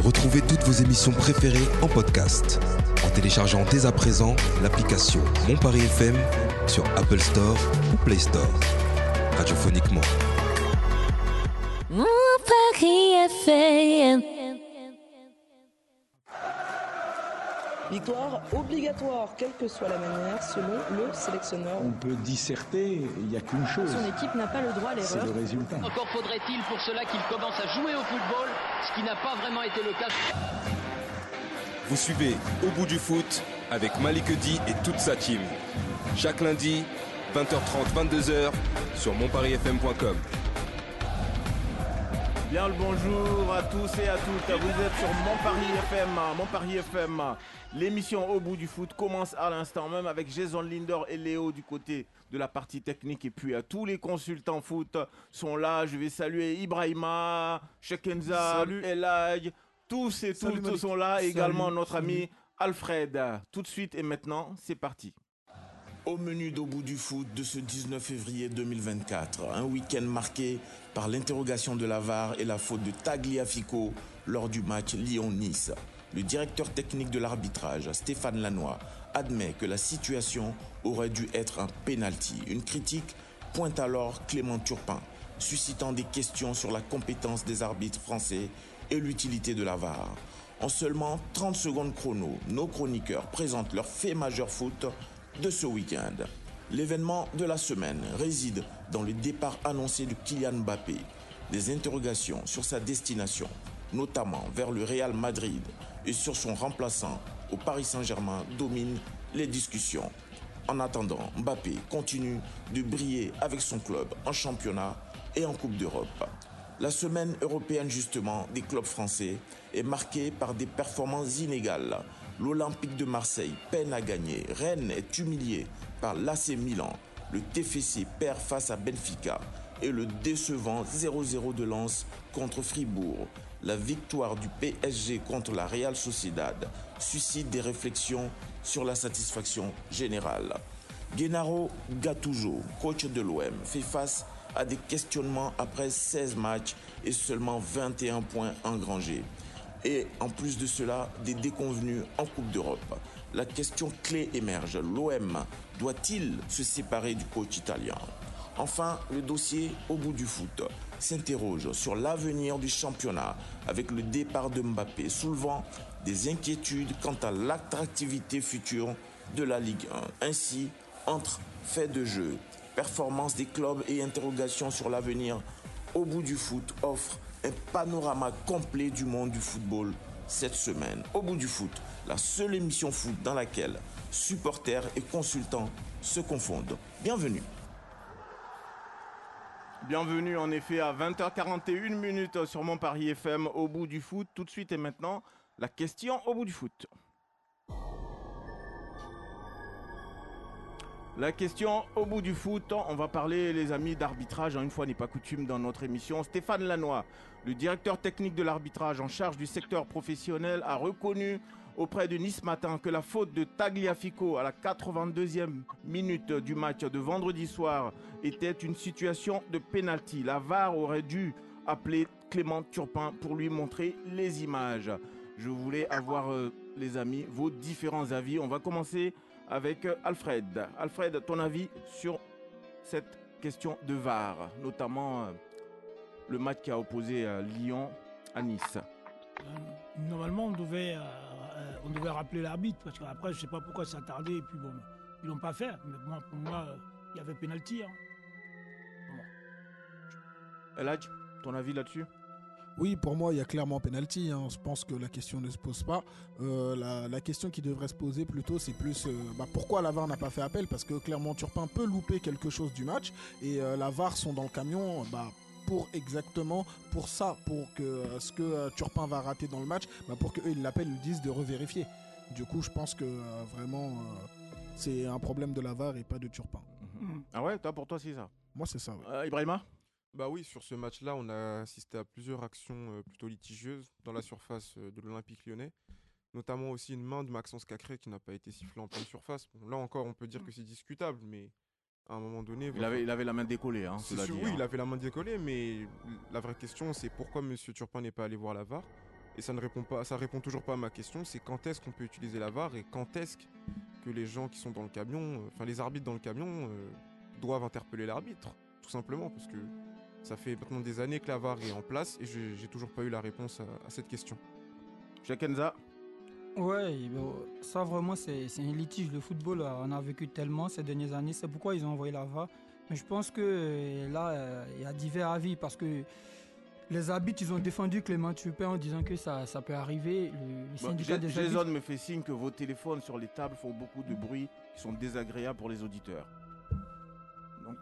Retrouvez toutes vos émissions préférées en podcast en téléchargeant dès à présent l'application Mon Paris FM sur Apple Store ou Play Store. Radiophoniquement. Mon Paris FM. Victoire obligatoire, quelle que soit la manière, selon le sélectionneur. On peut disserter, il n'y a qu'une chose. Son équipe n'a pas le droit à l'erreur. C'est le résultat. Encore faudrait-il pour cela qu'il commence à jouer au football, ce qui n'a pas vraiment été le cas. Vous suivez Au bout du foot avec Malik Edi et toute sa team. Chaque lundi, 20h30, 22h sur monparisfm.com. Bien le bonjour à tous et à toutes, vous êtes sur Mon Paris FM, l'émission Au bout du foot commence à l'instant même avec Jason Linder et Léo du côté de la partie technique et puis tous les consultants foot sont là, je vais saluer Ibrahima, Shekenza, Elaj, tous et toutes sont là, également notre ami Alfred. Tout de suite et maintenant, c'est parti. Au menu d'Au bout du foot de ce 19 février 2024, un week-end marqué par l'interrogation de la VAR et la faute de Tagliafico lors du match Lyon-Nice. Le directeur technique de l'arbitrage, Stéphane Lannoy, admet que la situation aurait dû être un penalty. Une critique pointe alors Clément Turpin, suscitant des questions sur la compétence des arbitres français et l'utilité de la VAR. En seulement 30 secondes chrono, nos chroniqueurs présentent leurs faits majeurs foot de ce week-end. L'événement de la semaine réside dans le départ annoncé de Kylian Mbappé. Des interrogations sur sa destination, notamment vers le Real Madrid et sur son remplaçant au Paris Saint-Germain, dominent les discussions. En attendant, Mbappé continue de briller avec son club en championnat et en Coupe d'Europe. La semaine européenne justement des clubs français est marquée par des performances inégales. L'Olympique de Marseille peine à gagner. Rennes est humilié par l'AC Milan. Le TFC perd face à Benfica. Et le décevant 0-0 de Lens contre Fribourg. La victoire du PSG contre la Real Sociedad suscite des réflexions sur la satisfaction générale. Gennaro Gattuso, coach de l'OM, fait face à des questionnements après 16 matchs et seulement 21 points engrangés. Et en plus de cela, des déconvenues en Coupe d'Europe. La question clé émerge. L'OM doit-il se séparer du coach italien ? Enfin, le dossier Au bout du foot s'interroge sur l'avenir du championnat avec le départ de Mbappé, soulevant des inquiétudes quant à l'attractivité future de la Ligue 1. Ainsi, entre faits de jeu, performance des clubs et interrogations sur l'avenir, Au bout du foot offre un panorama complet du monde du football cette semaine. Au bout du foot, la seule émission foot dans laquelle supporters et consultants se confondent. Bienvenue. Bienvenue en effet à 20h41 sur Mon Paris FM Au bout du foot. Tout de suite et maintenant, la question Au bout du foot. La question Au bout du foot, on va parler les amis d'arbitrage, une fois n'est pas coutume dans notre émission. Stéphane Lannoy, le directeur technique de l'arbitrage en charge du secteur professionnel, a reconnu auprès de Nice Matin que la faute de Tagliafico à la 82e minute du match de vendredi soir était une situation de pénalty. La VAR aurait dû appeler Clément Turpin pour lui montrer les images. Je voulais avoir, les amis, vos différents avis. On va commencer avec Alfred. Alfred, ton avis sur cette question de VAR, notamment le match qui a opposé Lyon à Nice. Normalement, on devait rappeler l'arbitre, parce qu'après, je ne sais pas pourquoi ça a tardé, et puis bon, ils ne l'ont pas fait. Mais pour moi, il y avait pénalty. Eladj, ton avis là-dessus ? Oui, pour moi, il y a clairement pénalty. Je pense que la question ne se pose pas. La question qui devrait se poser plutôt, c'est plus pourquoi la VAR n'a pas fait appel ? Parce que clairement, Turpin peut louper quelque chose du match et la VAR sont dans le camion pour ça, pour que ce que Turpin va rater dans le match, pour qu'eux ils l'appellent, ils disent de revérifier. Du coup, je pense que vraiment, c'est un problème de la VAR et pas de Turpin. Ah ouais, pour toi, c'est ça ? Moi, c'est ça. Ouais. Ibrahima ? Bah oui, sur ce match-là, on a assisté à plusieurs actions plutôt litigieuses dans la surface de l'Olympique Lyonnais. Notamment aussi une main de Maxence Cacré qui n'a pas été sifflée en pleine surface. Bon, là encore, on peut dire que c'est discutable, mais à un moment donné... Il avait la main décollée. Oui, il avait la main décollée, mais la vraie question, c'est pourquoi M. Turpin n'est pas allé voir la VAR. Et ça répond toujours pas à ma question, c'est quand est-ce qu'on peut utiliser la VAR et quand est-ce que les gens qui sont dans le camion, les arbitres dans le camion, doivent interpeller l'arbitre, tout simplement, parce que ça fait maintenant des années que la VAR est en place et j'ai toujours pas eu la réponse à cette question. Chakenza. Ouais, ça vraiment c'est un litige. Le football, on a vécu tellement ces dernières années, c'est pourquoi ils ont envoyé la VAR. Mais je pense que là, il y a divers avis parce que les arbitres, ils ont défendu Clément Turpin en disant que ça peut arriver. Le syndicat des arbitres... Jason me fait signe que vos téléphones sur les tables font beaucoup de bruit qui sont désagréables pour les auditeurs. Donc...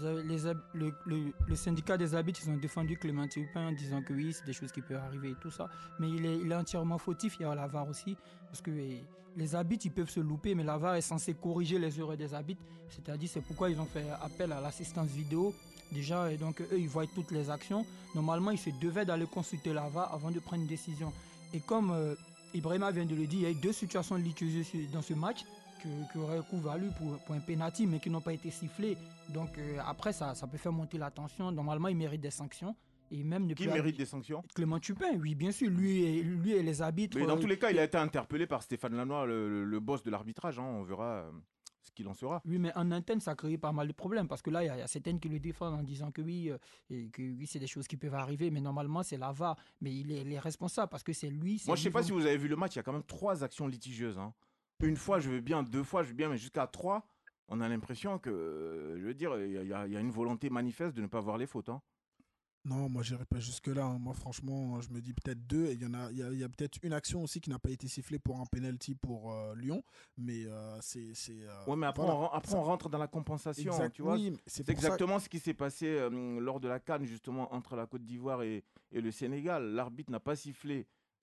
Le syndicat des arbitres, ils ont défendu Clément Turpin en disant que oui, c'est des choses qui peuvent arriver et tout ça. Mais il est entièrement fautif, il y a la VAR aussi. Parce que les arbitres, ils peuvent se louper, mais la VAR est censée corriger les erreurs des arbitres. C'est-à-dire, c'est pourquoi ils ont fait appel à l'assistance vidéo. Déjà, et donc eux, ils voient toutes les actions. Normalement, ils se devaient d'aller consulter la VAR avant de prendre une décision. Et comme Ibrahima vient de le dire, il y a eu 2 situations litigieuses dans ce match qui auraient valu pour un penalty, mais qui n'ont pas été sifflés. Donc après, ça peut faire monter la tension. Normalement, il mérite des sanctions. Et même qui mérite des sanctions? Clément Turpin, oui, bien sûr. Lui et les arbitres. Mais dans tous les cas, il a été interpellé par Stéphane Lannoy, le boss de l'arbitrage. On verra ce qu'il en sera. Oui, mais en interne, ça a créé pas mal de problèmes parce que là, il y a certaines qui le défendent en disant que oui, c'est des choses qui peuvent arriver, mais normalement, c'est la VAR. Mais il est responsable parce que c'est lui. Moi, je ne sais pas si vous avez vu le match, il y a quand même 3 actions litigieuses. Une fois, je veux bien, 2 fois, je veux bien, mais jusqu'à 3, on a l'impression que, je veux dire, il y a une volonté manifeste de ne pas voir les fautes. Non, moi, je n'irai pas jusque-là. Moi, franchement, je me dis peut-être 2. Et il y a peut-être une action aussi qui n'a pas été sifflée pour un penalty pour Lyon. Mais ouais, mais après, voilà, on rentre dans la compensation. Exact, tu vois, oui, c'est exactement ce qui s'est passé lors de la CAN, justement, entre la Côte d'Ivoire et le Sénégal. L'arbitre n'a pas sifflé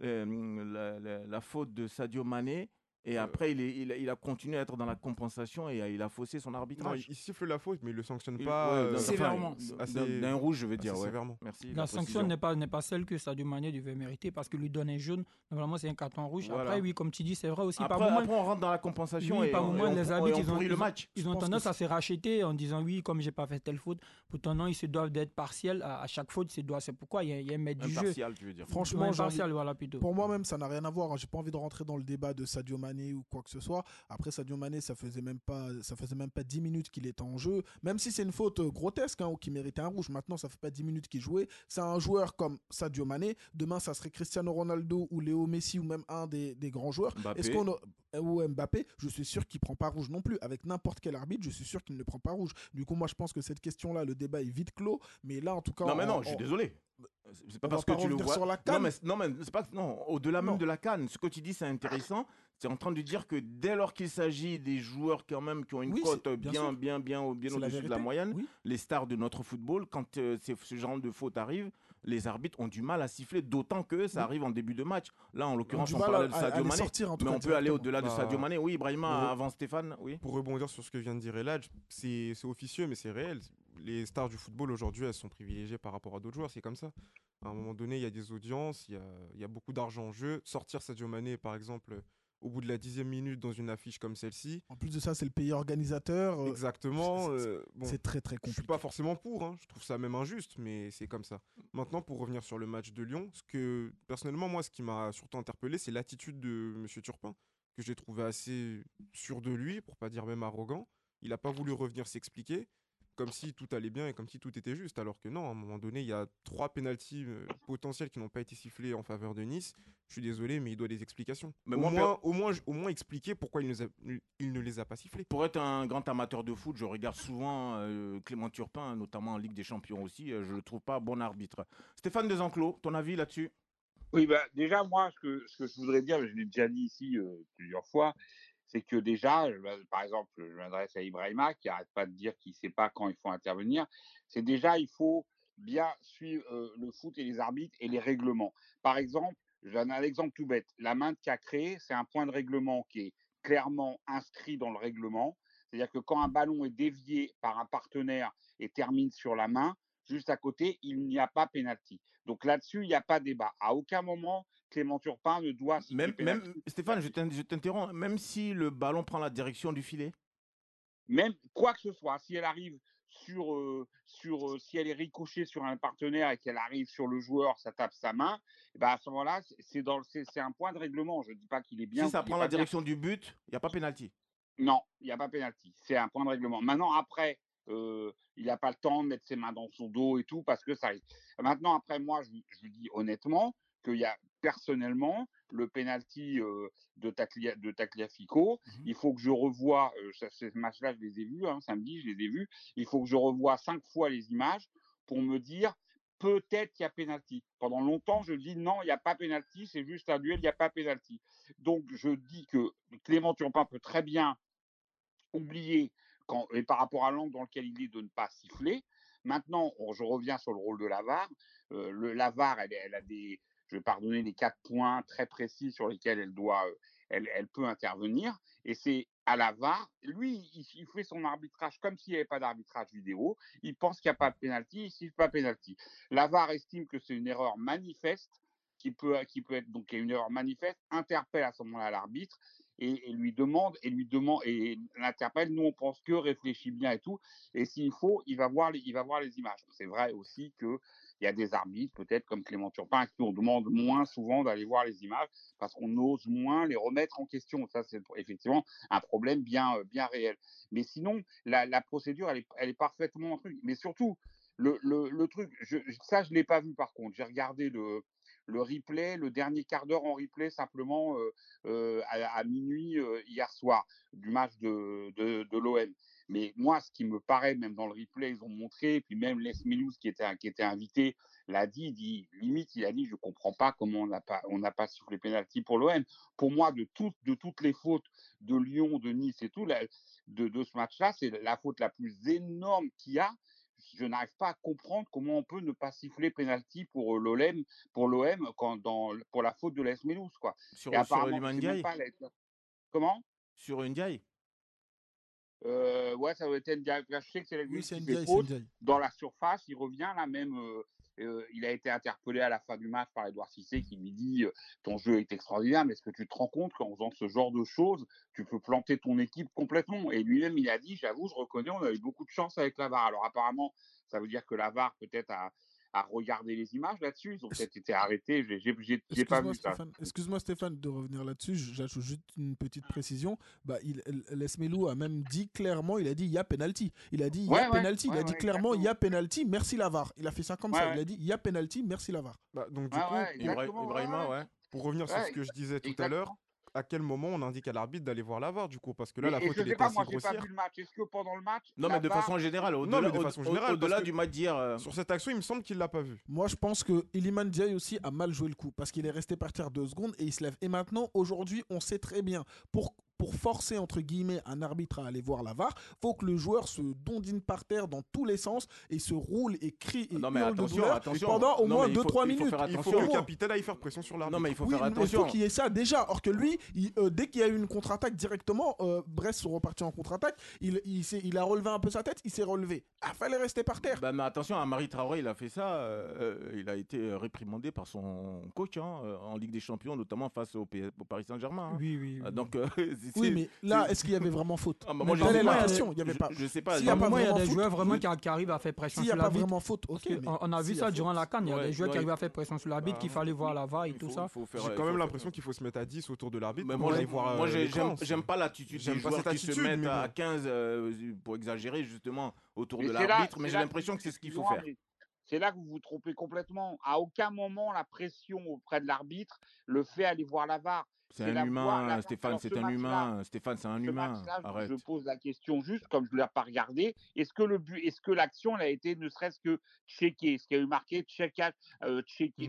la faute de Sadio Mané. Et après, il a continué à être dans la compensation et il a faussé son arbitrage. Non, il siffle la faute, mais il ne le sanctionne pas sévèrement. D'un rouge, je veux dire. Ouais. Sévèrement. Merci. La sanction n'est pas celle que Sadio Mané devait mériter parce qu'il lui donne un jaune. Normalement, c'est un carton rouge. Voilà. Après, oui, comme tu dis, c'est vrai aussi. Après, on rentre dans la compensation et les arbitres, ils ont tendance à se racheter en disant oui, comme j'ai pas fait telle faute. Pourtant, non, ils se doivent d'être partiels. À chaque faute, c'est pourquoi il y a un maître du jeu. Impartial, tu veux dire. Franchement, impartial, voilà plutôt. Pour moi, même, ça n'a rien à voir. J'ai pas envie de rentrer dans le débat de Sadio Mané ou quoi que ce soit. Après, Sadio Mané, ça faisait même pas 10 minutes qu'il était en jeu. Même si c'est une faute grotesque ou qui méritait un rouge, maintenant ça fait pas 10 minutes qu'il jouait. C'est un joueur comme Sadio Mané. Demain, ça serait Cristiano Ronaldo ou Léo Messi ou même un des grands joueurs. Ou Mbappé, je suis sûr qu'il prend pas rouge non plus. Avec n'importe quel arbitre, je suis sûr qu'il ne prend pas rouge. Du coup, moi, je pense que cette question-là, le débat est vite clos. Mais là, en tout cas, non, je suis désolé. C'est pas parce que tu le vois sur la CAN. Non, mais c'est pas au-delà même de la CAN. Ce que tu dis, c'est intéressant. C'est en train de dire que dès lors qu'il s'agit des joueurs quand même qui ont une cote bien au-dessus de la moyenne, les stars de notre football, quand ce genre de faute arrive, les arbitres ont du mal à siffler, d'autant que ça arrive en début de match. Là, en l'occurrence, on parlait de Sadio Mané, mais on peut aller au-delà de Sadio Mané. Oui, Ibrahima, avant Stéphane. Oui. Pour rebondir sur ce que vient de dire Eladj, c'est officieux, mais c'est réel. Les stars du football aujourd'hui, elles sont privilégiées par rapport à d'autres joueurs, c'est comme ça. À un moment donné, il y a des audiences, il y a beaucoup d'argent en jeu. Sortir Sadio Mané, par exemple, au bout de la 10e minute dans une affiche comme celle-ci. En plus de ça, c'est le pays organisateur. Exactement. C'est très très compliqué. Je suis pas forcément pour, je trouve ça même injuste, mais c'est comme ça. Maintenant, pour revenir sur le match de Lyon, personnellement, moi, ce qui m'a surtout interpellé, c'est l'attitude de M. Turpin, que j'ai trouvé assez sûr de lui, pour pas dire même arrogant. Il n'a pas voulu revenir s'expliquer, comme si tout allait bien et comme si tout était juste, alors que non, à un moment donné, il y a 3 pénaltys potentiels qui n'ont pas été sifflés en faveur de Nice. Je suis désolé, mais il doit des explications. Mais au moins expliquer pourquoi il ne les a pas sifflés. Pour être un grand amateur de foot, je regarde souvent Clément Turpin, notamment en Ligue des Champions aussi. Je ne le trouve pas bon arbitre. Stéphane Desenclos, ton avis là-dessus? Oui, déjà, moi, ce que je voudrais dire, je l'ai déjà dit ici plusieurs fois, c'est que déjà, par exemple, je m'adresse à Ibrahima qui n'arrête pas de dire qu'il ne sait pas quand il faut intervenir. C'est déjà, il faut bien suivre le foot et les arbitres et les règlements. Par exemple, j'en ai un exemple tout bête. La main de Cacré, c'est un point de règlement qui est clairement inscrit dans le règlement. C'est-à-dire que quand un ballon est dévié par un partenaire et termine sur la main, juste à côté, il n'y a pas pénalty. Donc là-dessus, il n'y a pas débat. À aucun moment, Clément Turpin ne doit... Stéphane, je t'interromps. Même si le ballon prend la direction du filet? Même quoi que ce soit, si elle arrive si elle est ricochée sur un partenaire et qu'elle arrive sur le joueur, ça tape sa main, et ben à ce moment-là, c'est un point de règlement. Je ne dis pas qu'il est bien. Si ça prend la direction du but, il n'y a pas pénalty. Non, il n'y a pas pénalty. C'est un point de règlement. Maintenant, après, il n'a pas le temps de mettre ses mains dans son dos et tout, parce que ça arrive. Maintenant, après, moi, je dis honnêtement qu'il y a personnellement le pénalty de Tagliafico. Il faut que je revoie, ces matchs-là, je les ai vus, samedi, je les ai vus. Il faut que je revoie 5 fois les images pour me dire peut-être qu'il y a pénalty. Pendant longtemps, je dis non, il n'y a pas pénalty, c'est juste un duel, il n'y a pas pénalty. Donc, je dis que Clément Turpin peut très bien oublier, et par rapport à l'angle dans lequel il est, de ne pas siffler. Maintenant, je reviens sur le rôle de la VAR. La VAR, elle a je vais pardonner, les 4 points très précis sur lesquels elle peut intervenir. Et c'est à la VAR, lui, il fait son arbitrage comme s'il n'y avait pas d'arbitrage vidéo. Il pense qu'il n'y a pas de pénalty, il ne siffle pas pénalty. La VAR estime que c'est une erreur manifeste, qui peut être donc une erreur manifeste, interpelle à ce moment-là l'arbitre et lui demande, et l'interpelle. Nous, on pense que réfléchit bien et tout. Et s'il faut, il va voir les images. C'est vrai aussi qu'il y a des arbitres, peut-être comme Clément Turpin, à qui on demande moins souvent d'aller voir les images parce qu'on ose moins les remettre en question. Ça, c'est effectivement un problème bien réel. Mais sinon, la procédure, elle est parfaitement un truc. Mais surtout, le truc, ça, je ne l'ai pas vu par contre. J'ai regardé le replay, le dernier quart d'heure en replay, simplement à minuit hier soir, du match de l'OM. Mais moi, ce qui me paraît, même dans le replay, ils ont montré, et puis même Les Milous qui était invité, l'a dit, limite, il a dit, je ne comprends pas comment on n'a pas sifflé pénalty pour l'OM. Pour moi, de toutes les fautes de Lyon, de Nice et tout, de ce match-là, c'est la faute la plus énorme qu'il y a. Je n'arrive pas à comprendre comment on peut ne pas siffler pénalty pour l'OM pour la faute de Les Milous, quoi. Sur Apparemment, Ndiaye. Comment? Sur Ndiaye. Ouais, ça doit être Ndiaye. Je sais que c'est Oui, lui c'est qui Ndiaye, fait c'est faute Ndiaye. dans la surface. Il revient là même. Il a été interpellé à la fin du match par Edouard Cissé qui lui dit ton jeu est extraordinaire, mais est-ce que tu te rends compte qu'en faisant ce genre de choses, tu peux planter ton équipe complètement? Et lui-même, il a dit, j'avoue, je reconnais, on a eu beaucoup de chance avec la VAR. Alors apparemment, ça veut dire que la VAR peut-être a regardé les images là-dessus. Ils ont peut-être été arrêtés. J'ai pas vu ça. Excuse-moi Stéphane de revenir là-dessus. J'ajoute juste une petite précision. Les Milous a même dit clairement, il a dit il y a penalty. Il a dit il y a penalty. Il a dit clairement il y a penalty. Merci la VAR. Il a fait ça comme ça. Il a dit il y a penalty. Merci la VAR. Donc du coup, Ibrahima, pour revenir sur ce que je disais tout à l'heure, à quel moment on indique à l'arbitre d'aller voir la VAR du coup, parce que là la faute elle était assez grossière. J'ai pas vu le match. Est-ce que pendant le match? Non, mais de façon générale, au-delà du match d'hier. Sur cette action, il me semble qu'il l'a pas vu. Moi, je pense que Iliman Ndiaye aussi a mal joué le coup parce qu'il est resté par terre 2 secondes et il se lève. Et maintenant, aujourd'hui, on sait très bien pour forcer entre guillemets un arbitre à aller voir la VAR, faut que le joueur se dondine par terre dans tous les sens et se roule et crie et hurle de douleur pendant au moins 2-3 minutes. Il faut que le capitaine aille faire pression sur l'arbitre. Non, mais il faut faire attention. Il faut qu'il y ait ça déjà. Or que lui, dès qu'il y a eu une contre-attaque directement, Brest sont repartis en contre-attaque. Il a relevé un peu sa tête, il s'est relevé. Il fallait rester par terre. Mais attention, Amari Traoré, il a fait ça. Il a été réprimandé par son coach en Ligue des Champions, notamment face au Paris Saint-Germain. Oui. Donc, oui, mais là, est-ce qu'il y avait vraiment faute? Moi, telle est la question. Il y avait pas. Je sais pas. Il y a des joueurs vraiment qui arrivent à faire pression sur l'arbitre. S'il n'y a pas vraiment faute, ok. On a vu ça durant la CAN. Il y a des joueurs qui arrivent à faire pression sur l'arbitre, qu'il fallait voir la VAR et tout ça. J'ai quand même l'impression qu'il faut se mettre à 10 autour de l'arbitre. Moi, j'aime pas l'attitude des joueurs qui se mettent à 15 pour exagérer justement autour de l'arbitre, mais j'ai l'impression que c'est ce qu'il faut faire. C'est là que vous vous trompez complètement. À aucun moment, la pression auprès de l'arbitre le fait aller voir la VAR. C'est un humain, Stéphane, c'est un humain. Stéphane, c'est un humain. Arrête. Je pose la question juste, comme je ne l'ai pas regardé. Est-ce que l'action a été ne serait-ce que checkée? Est-ce qu'il y a eu marqué checkage, ça a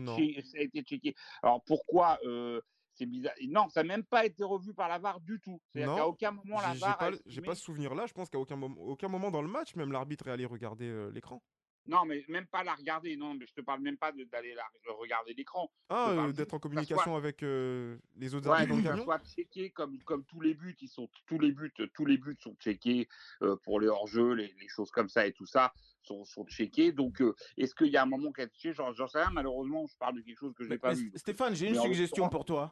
été checké? Alors pourquoi c'est bizarre. Non, ça n'a même pas été revu par la VAR du tout. C'est-à-dire qu'à aucun moment la VAR. J'ai pas ce souvenir-là. Je pense qu'à aucun moment dans le match, même l'arbitre est allé regarder l'écran. Non, mais même pas la regarder. Non, mais je te parle même pas d'aller regarder l'écran. D'être en communication avec les autres arbitres dans le camion. Soit checké comme tous les buts, tous les buts sont checkés pour les hors-jeux, les choses comme ça et tout ça sont checkés. Donc, est-ce qu'il y a un moment qui a été checké? J'en sais rien. Malheureusement, je parle de quelque chose que je n'ai pas vu. Stéphane, j'ai une suggestion pour toi.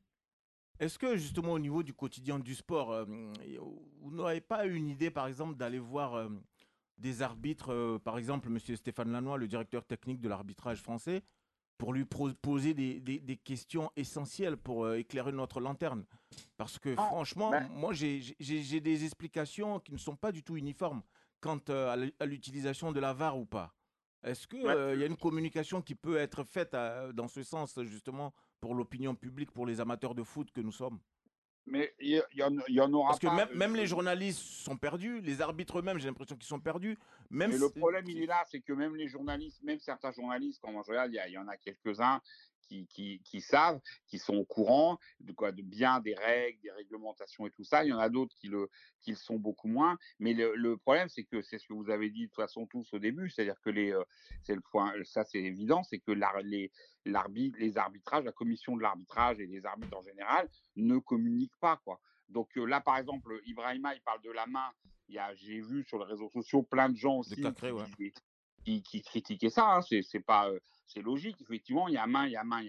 Est-ce que justement au niveau du quotidien du sport, vous n'aurez pas une idée, par exemple, d'aller voir des arbitres, par exemple, M. Stéphane Lannoy, le directeur technique de l'arbitrage français, pour lui poser des questions essentielles pour éclairer notre lanterne. Parce que franchement, moi, j'ai des explications qui ne sont pas du tout uniformes quant à l'utilisation de la VAR ou pas. Est-ce qu'il y a une communication qui peut être faite dans ce sens, justement, pour l'opinion publique, pour les amateurs de foot que nous sommes? Mais il y en aura Parce que pas. même les journalistes sont perdus, les arbitres eux-mêmes, j'ai l'impression qu'ils sont perdus. Mais le problème, il est là, c'est que même les journalistes, même certains journalistes, quand je regarde, il y en a quelques-uns qui savent, qui sont au courant de bien des règles, des réglementations et tout ça. Il y en a d'autres qui le sont beaucoup moins. Mais le problème, c'est que c'est ce que vous avez dit de toute façon tous au début, c'est-à-dire que c'est le point, ça c'est évident, c'est que les arbitrages, la commission de l'arbitrage et les arbitres en général ne communiquent pas, quoi. Donc là, par exemple, Ibrahima, il parle de la main. J'ai vu sur les réseaux sociaux plein de gens aussi qui critiquaient ça. Hein. C'est logique. Effectivement, il y a main.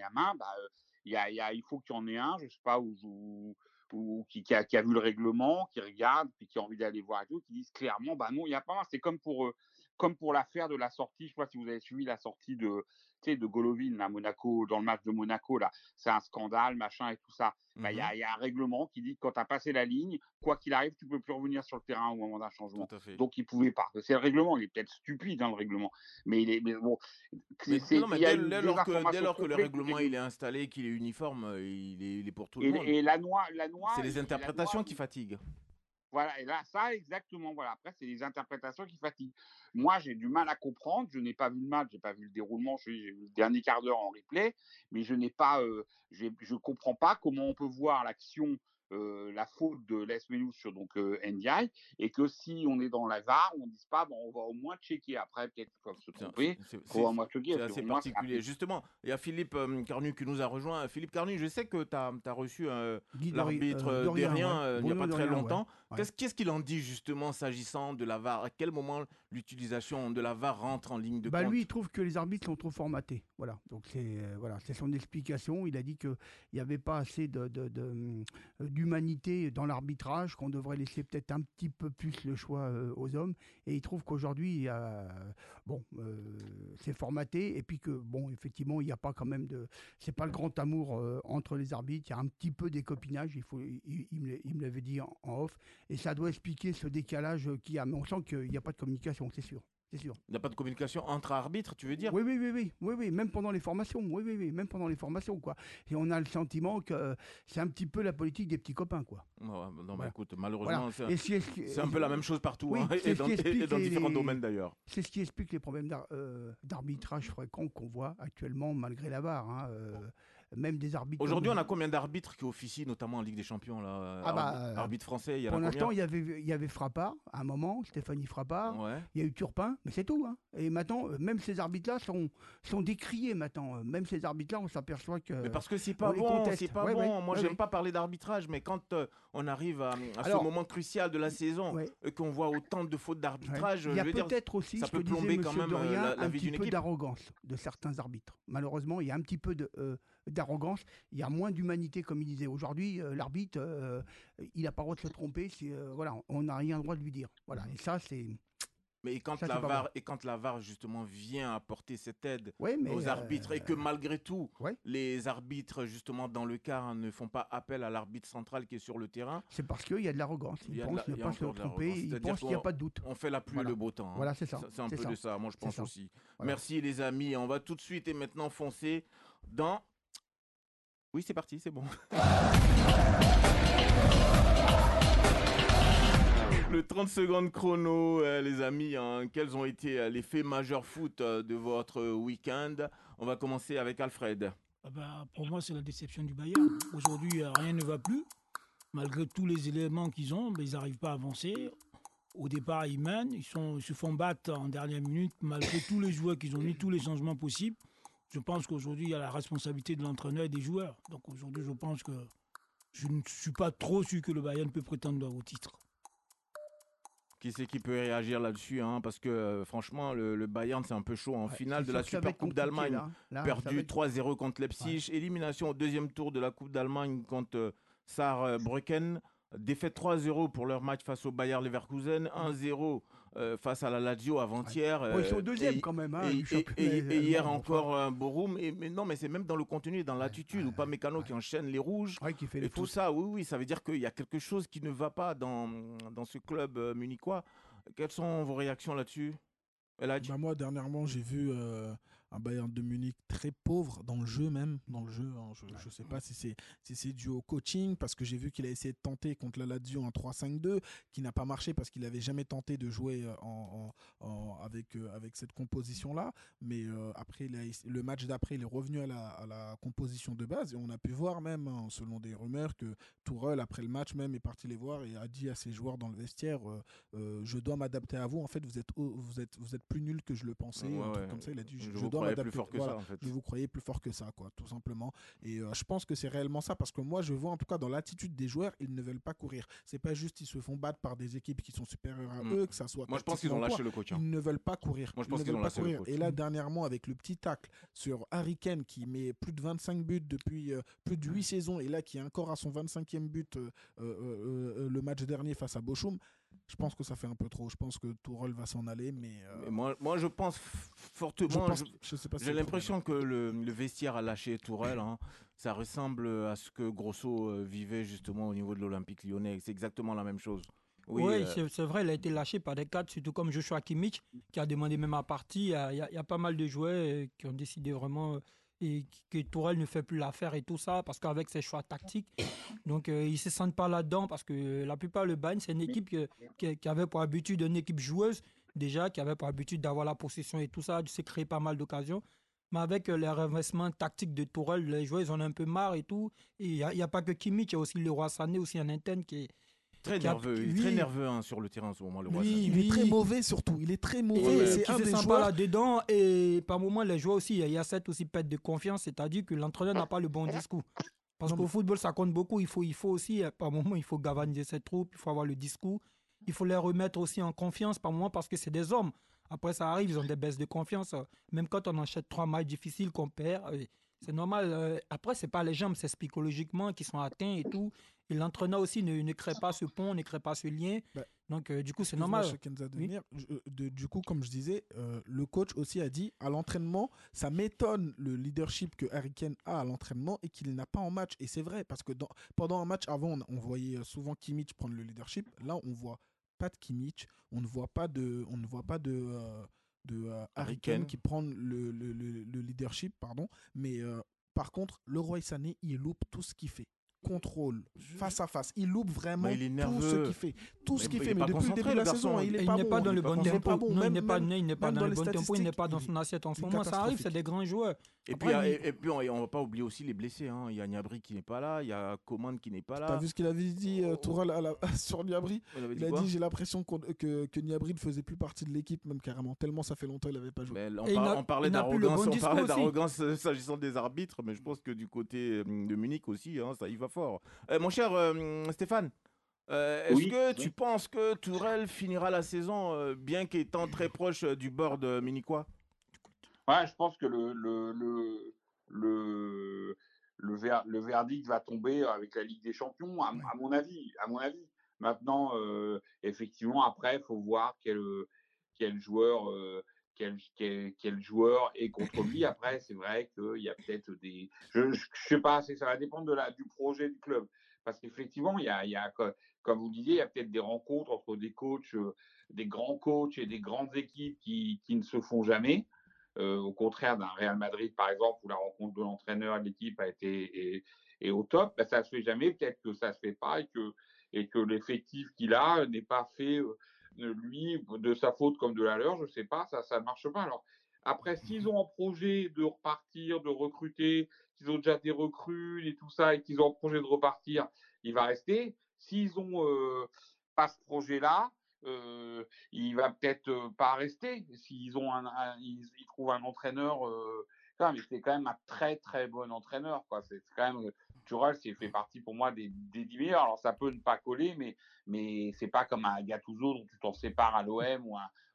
Il faut qu'il y en ait un, je sais pas, qui a vu le règlement, qui regarde, puis qui a envie d'aller voir et tout, qui disent clairement, bah non, il n'y a pas main. C'est comme pour l'affaire de la sortie. Je ne sais pas si vous avez suivi la sortie de Golovin à Monaco, dans le match de Monaco, là. C'est un scandale, machin et tout ça. Il y a un règlement qui dit que quand tu as passé la ligne, quoi qu'il arrive, tu ne peux plus revenir sur le terrain au moment d'un changement. Donc, il ne pouvait pas. C'est le règlement, il est peut-être stupide, hein, le règlement. Mais bon. Dès lors que le règlement il est installé, qu'il est uniforme, il est pour tout le monde. Et la loi, c'est les interprétations qui fatiguent. Voilà, et là, ça, exactement. Voilà. Après, c'est les interprétations qui fatiguent. Moi, j'ai du mal à comprendre. Je n'ai pas vu le match, je n'ai pas vu le déroulement. J'ai vu le dernier quart d'heure en replay, mais je ne comprends pas comment on peut voir l'action, la faute de Les Menous sur Ndiaye, et que si on est dans la VAR, on ne dise pas, on va au moins checker. Après, peut-être qu'ils peuvent se tromper. C'est assez particulier. Justement, il y a Philippe Carnu qui nous a rejoint. Philippe Carnu, je sais que tu as reçu l'arbitre Derrien il n'y a pas très longtemps. Ouais. Qu'est-ce qu'il en dit justement s'agissant de la VAR? À quel moment l'utilisation de la VAR rentre en ligne de compte? Lui, il trouve que les arbitres sont trop formatés. Voilà. Donc c'est son explication. Il a dit qu'il n'y avait pas assez d'humanité dans l'arbitrage, qu'on devrait laisser peut-être un petit peu plus le choix aux hommes. Et il trouve qu'aujourd'hui, c'est formaté. Et puis que, effectivement, il n'y a pas quand même c'est pas le grand amour entre les arbitres. Il y a un petit peu des copinages. Il me l'avait dit en off. Et ça doit expliquer ce décalage qu'il y a. Mais on sent qu'il n'y a pas de communication, c'est sûr. C'est sûr. Il n'y a pas de communication entre arbitres, tu veux dire? Oui, même pendant les formations. Oui, même pendant les formations, quoi. Et on a le sentiment que c'est un petit peu la politique des petits copains, quoi. Écoute, malheureusement, c'est un peu la même chose partout, et dans différents domaines d'ailleurs. C'est ce qui explique les problèmes d'arbitrage fréquents qu'on voit actuellement, malgré la VAR. Même des arbitres. Aujourd'hui, on a combien d'arbitres qui officient, notamment en Ligue des Champions là, arbitre français, il y en a combien? Pour l'instant, il y avait Frappard, à un moment, Stéphanie Frappard, il y a eu Turpin, mais c'est tout. Hein. Et maintenant, même ces arbitres-là sont décriés maintenant. Même ces arbitres-là, on s'aperçoit que. Mais parce que c'est pas bon, c'est pas bon. Moi, j'aime pas parler d'arbitrage, mais quand on arrive à ce moment crucial de la saison et qu'on voit autant de fautes d'arbitrage, il y a peut-être aussi, ça ce que peut plomber quand même la vie d'une équipe. Un petit peu d'arrogance de certains arbitres. Malheureusement, il y a un petit peu d'arrogance, il y a moins d'humanité, comme il disait. Aujourd'hui, l'arbitre, il n'a pas le droit de se tromper, on n'a rien le droit de lui dire. Voilà, et ça, c'est... Mais quand la VAR justement vient apporter cette aide aux arbitres et que malgré tout, les arbitres justement dans le quart ne font pas appel à l'arbitre central qui est sur le terrain. C'est parce qu'il y a de l'arrogance. Ils pensent ne pas se tromper, ils pensent qu'il n'y a pas de doute. On fait la pluie et le beau temps. Voilà, c'est ça. C'est un peu de ça, moi je pense aussi. Voilà. Merci les amis, on va tout de suite et maintenant foncer dans... Oui, c'est parti, c'est bon. Le 30 secondes chrono, les amis, quels ont été les faits majeurs foot de votre week-end? On va commencer avec Alfred. Pour moi, c'est la déception du Bayern. Aujourd'hui, rien ne va plus. Malgré tous les éléments qu'ils ont, ils n'arrivent pas à avancer. Au départ, ils mènent, ils se font battre en dernière minute, malgré tous les joueurs qu'ils ont mis, tous les changements possibles. Je pense qu'aujourd'hui, il y a la responsabilité de l'entraîneur et des joueurs. Donc aujourd'hui, je pense que je ne suis pas trop sûr que le Bayern peut prétendre au titre. Qui c'est qui peut réagir là-dessus, parce que franchement, le Bayern, c'est un peu chaud. En finale de la Super Coupe d'Allemagne, perdu 3-0 contre Leipzig. Élimination au deuxième tour de la Coupe d'Allemagne contre Saarbrücken. Défaite 3-0 pour leur match face au Bayer Leverkusen. 1-0 face à la Lazio avant-hier. Bon, ils sont deuxième quand même. Hein, Et hier encore un Borum. Mais non, mais c'est même dans le contenu et dans l'attitude. Ou pas Mécano qui enchaîne les rouges. Qui fait et tout ça, oui, ça veut dire qu'il y a quelque chose qui ne va pas dans ce club munichois. Quelles sont vos réactions là-dessus, Eladj? Moi, dernièrement, j'ai vu un Bayern de Munich très pauvre dans le jeu même. Dans le jeu, hein. Je ne sais pas si c'est dû au coaching, parce que j'ai vu qu'il a essayé de tenter contre la Lazio un 3-5-2, qui n'a pas marché parce qu'il n'avait jamais tenté de jouer avec cette composition-là. Mais après, le match d'après, il est revenu à la composition de base. Et on a pu voir même, hein, selon des rumeurs, que Tourelle, après le match même, est parti les voir et a dit à ses joueurs dans le vestiaire je dois m'adapter à vous. En fait, vous êtes plus nuls que je le pensais. Un truc comme ça, il a dit je dois m'adapter. Plus fort que ça, en fait. Je vous croyais plus fort que ça, quoi, tout simplement. Et je pense que c'est réellement ça, parce que moi, je vois en tout cas dans l'attitude des joueurs, ils ne veulent pas courir. C'est pas juste ils se font battre par des équipes qui sont supérieures à eux, que ça soit. Moi, je pense qu'ils ont lâché le coach. Ils ne veulent pas courir. Moi, je pense qu'ils ont lâché le coach. Et là, dernièrement, avec le petit tacle sur Harry Kane qui met plus de 25 buts depuis plus de 8 saisons, et là qui est encore à son 25e but le match dernier face à Bochum. Je pense que ça fait un peu trop. Je pense que Tourelle va s'en aller, mais moi, je pense fortement. J'ai l'impression que le vestiaire a lâché Tourelle. Hein. Ça ressemble à ce que Grosso vivait justement au niveau de l'Olympique Lyonnais. C'est exactement la même chose. Oui, c'est vrai, il a été lâché par des cadres, surtout comme Joshua Kimmich, qui a demandé même à partir. Il y a pas mal de joueurs qui ont décidé vraiment et que Tourelle ne fait plus l'affaire et tout ça, parce qu'avec ses choix tactiques, donc ils ne se sentent pas là-dedans, parce que la plupart, le Bayern, c'est une équipe qui avait pour habitude, une équipe joueuse, déjà, qui avait pour habitude d'avoir la possession et tout ça, de se créer pas mal d'occasions. Mais avec les renversements tactiques de Tourelle, les joueurs, ils en ont un peu marre et tout. Et il n'y a pas que Kimmich, il y a aussi Leroy Sané, aussi un interne qui est très nerveux. Il est très nerveux hein, sur le terrain en ce moment, Leroy Sané. Il est très mauvais surtout. Il est très mauvais. C'est un des joueurs pas là-dedans. Et par moments, les joueurs aussi, il y a cette aussi perte de confiance, c'est-à-dire que l'entraîneur n'a pas le bon discours. Parce qu'au football, ça compte beaucoup. Il faut aussi, par moments, il faut galvaniser ses troupes, il faut avoir le discours. Il faut les remettre aussi en confiance par moments parce que c'est des hommes. Après, ça arrive, ils ont des baisses de confiance. Même quand on enchaîne 3 matchs difficiles qu'on perd, c'est normal. Après, ce n'est pas les jambes, c'est psychologiquement qu'ils sont atteints et tout. Et l'entraîneur aussi ne crée pas ce pont, ne crée pas ce lien. Donc, du coup, c'est normal. Du coup, comme je disais, le coach aussi a dit à l'entraînement, ça m'étonne le leadership que Harry Kane a à l'entraînement et qu'il n'a pas en match. Et c'est vrai, parce que pendant un match avant, on voyait souvent Kimmich prendre le leadership. Là, on voit pas de Kimmich, on ne voit pas de Harry Kane qui prend le leadership, pardon. Mais par contre, Leroy Sané, il loupe tout ce qu'il fait. Contrôle, face à face, il loupe vraiment tout ce qu'il fait. Tout ce qu'il fait, mais depuis le début de la saison, il n'est pas dans le bon tempo. Non, il n'est pas dans le bon tempo, il n'est pas dans son assiette en ce moment. Ça arrive, c'est des grands joueurs. Et puis on ne va pas oublier aussi les blessés. Hein. Il y a Gnabry qui n'est pas là, il y a Coman qui n'est pas là. Tu as vu ce qu'il avait dit, Tourelle, sur Gnabry? Il a dit j'ai l'impression que Gnabry ne faisait plus partie de l'équipe, même carrément, tellement ça fait longtemps qu'il n'avait pas joué. On parlait d'arrogance s'agissant des arbitres, mais je pense que du côté de Munich aussi, hein, ça y va fort. Mon cher Stéphane, est-ce que tu penses que Tourelle finira la saison bien qu'étant très proche du board munichois? Ouais, je pense que le verdict va tomber avec la Ligue des Champions, à mon avis. Maintenant, effectivement, après, il faut voir quel joueur est contre lui. Après, c'est vrai qu'il y a peut-être des... Je sais pas, ça va dépendre du projet du club. Parce qu'effectivement, il y a, comme vous le disiez, il y a peut-être des rencontres entre des coachs, des grands coachs et des grandes équipes qui ne se font jamais. Au contraire d'un Real Madrid, par exemple, où la rencontre de l'entraîneur et de l'équipe a été est au top, ça ne se fait jamais. Peut-être que ça ne se fait pas et que l'effectif qu'il a n'est pas fait, lui, de sa faute comme de la leur. Je ne sais pas, ça ne marche pas. Alors, après, s'ils ont en projet de repartir, de recruter, qu'ils ont déjà des recrues et tout ça, et qu'ils ont en projet de repartir, il va rester. S'ils n'ont pas ce projet-là, il va peut-être pas rester. S'ils ils trouvent un entraîneur, mais c'est quand même un très très bon entraîneur, quoi. C'est quand même Tourelle, fait partie pour moi des 10 meilleurs. Alors ça peut ne pas coller, mais c'est pas comme un Gattuso dont tu t'en sépares à l'OM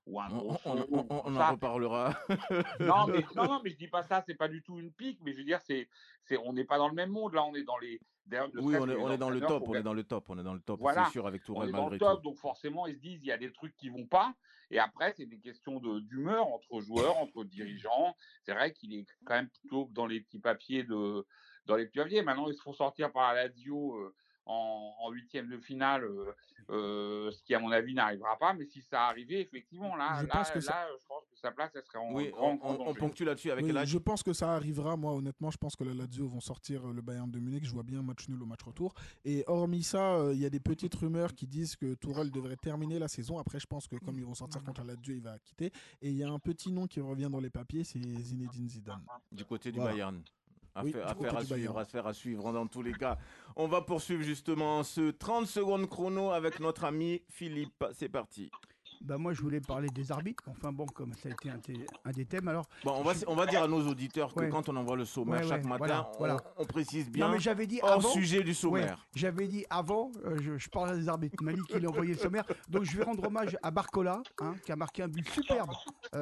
ou un gros On fond, en reparlera. non, mais je dis pas ça, c'est pas du tout une pique, mais je veux dire, on n'est pas dans le même monde, là, on est dans les. Oui, on est dans le top, on est dans le top, voilà, c'est sûr, avec on Tourelle est dans malgré le top, tout. donc forcément, ils se disent, il y a des trucs qui vont pas, et après, c'est des questions d'humeur entre joueurs, entre dirigeants. C'est vrai qu'il est quand même plutôt dans les petits papiers Maintenant, ils se font sortir par la Lazio en huitième de finale, ce qui, à mon avis, n'arrivera pas. Mais si ça arrivait, effectivement, Je pense que je pense que sa place, elle serait en Oui, grand on danger. ponctue là-dessus avec Oui, je pense que ça arrivera. Moi, honnêtement, je pense que la Lazio vont sortir le Bayern de Munich. Je vois bien un match nul au match retour. Et hormis ça, il y a des petites rumeurs qui disent que Tourelle devrait terminer la saison. Après, je pense que comme ils vont sortir contre la Lazio, il va quitter. Et il y a un petit nom qui revient dans les papiers, c'est Zinedine Zidane. Du côté du Voilà. Bayern. Oui, du côté du Bayern. Affaire à suivre dans tous les cas. On va poursuivre justement ce 30 secondes chrono avec notre ami Philippe. C'est parti. Bah moi, je voulais parler des arbitres. Enfin bon, comme ça a été un des thèmes, alors... Bon, on va dire à nos auditeurs que Ouais. quand on envoie le sommaire chaque matin, voilà. on précise bien Non, mais j'avais dit hors avant, sujet du sommaire. Ouais, j'avais dit avant, je parlais des arbitres. Malik, il a envoyé le sommaire. Donc je vais rendre hommage à Barcola, qui a marqué un but superbe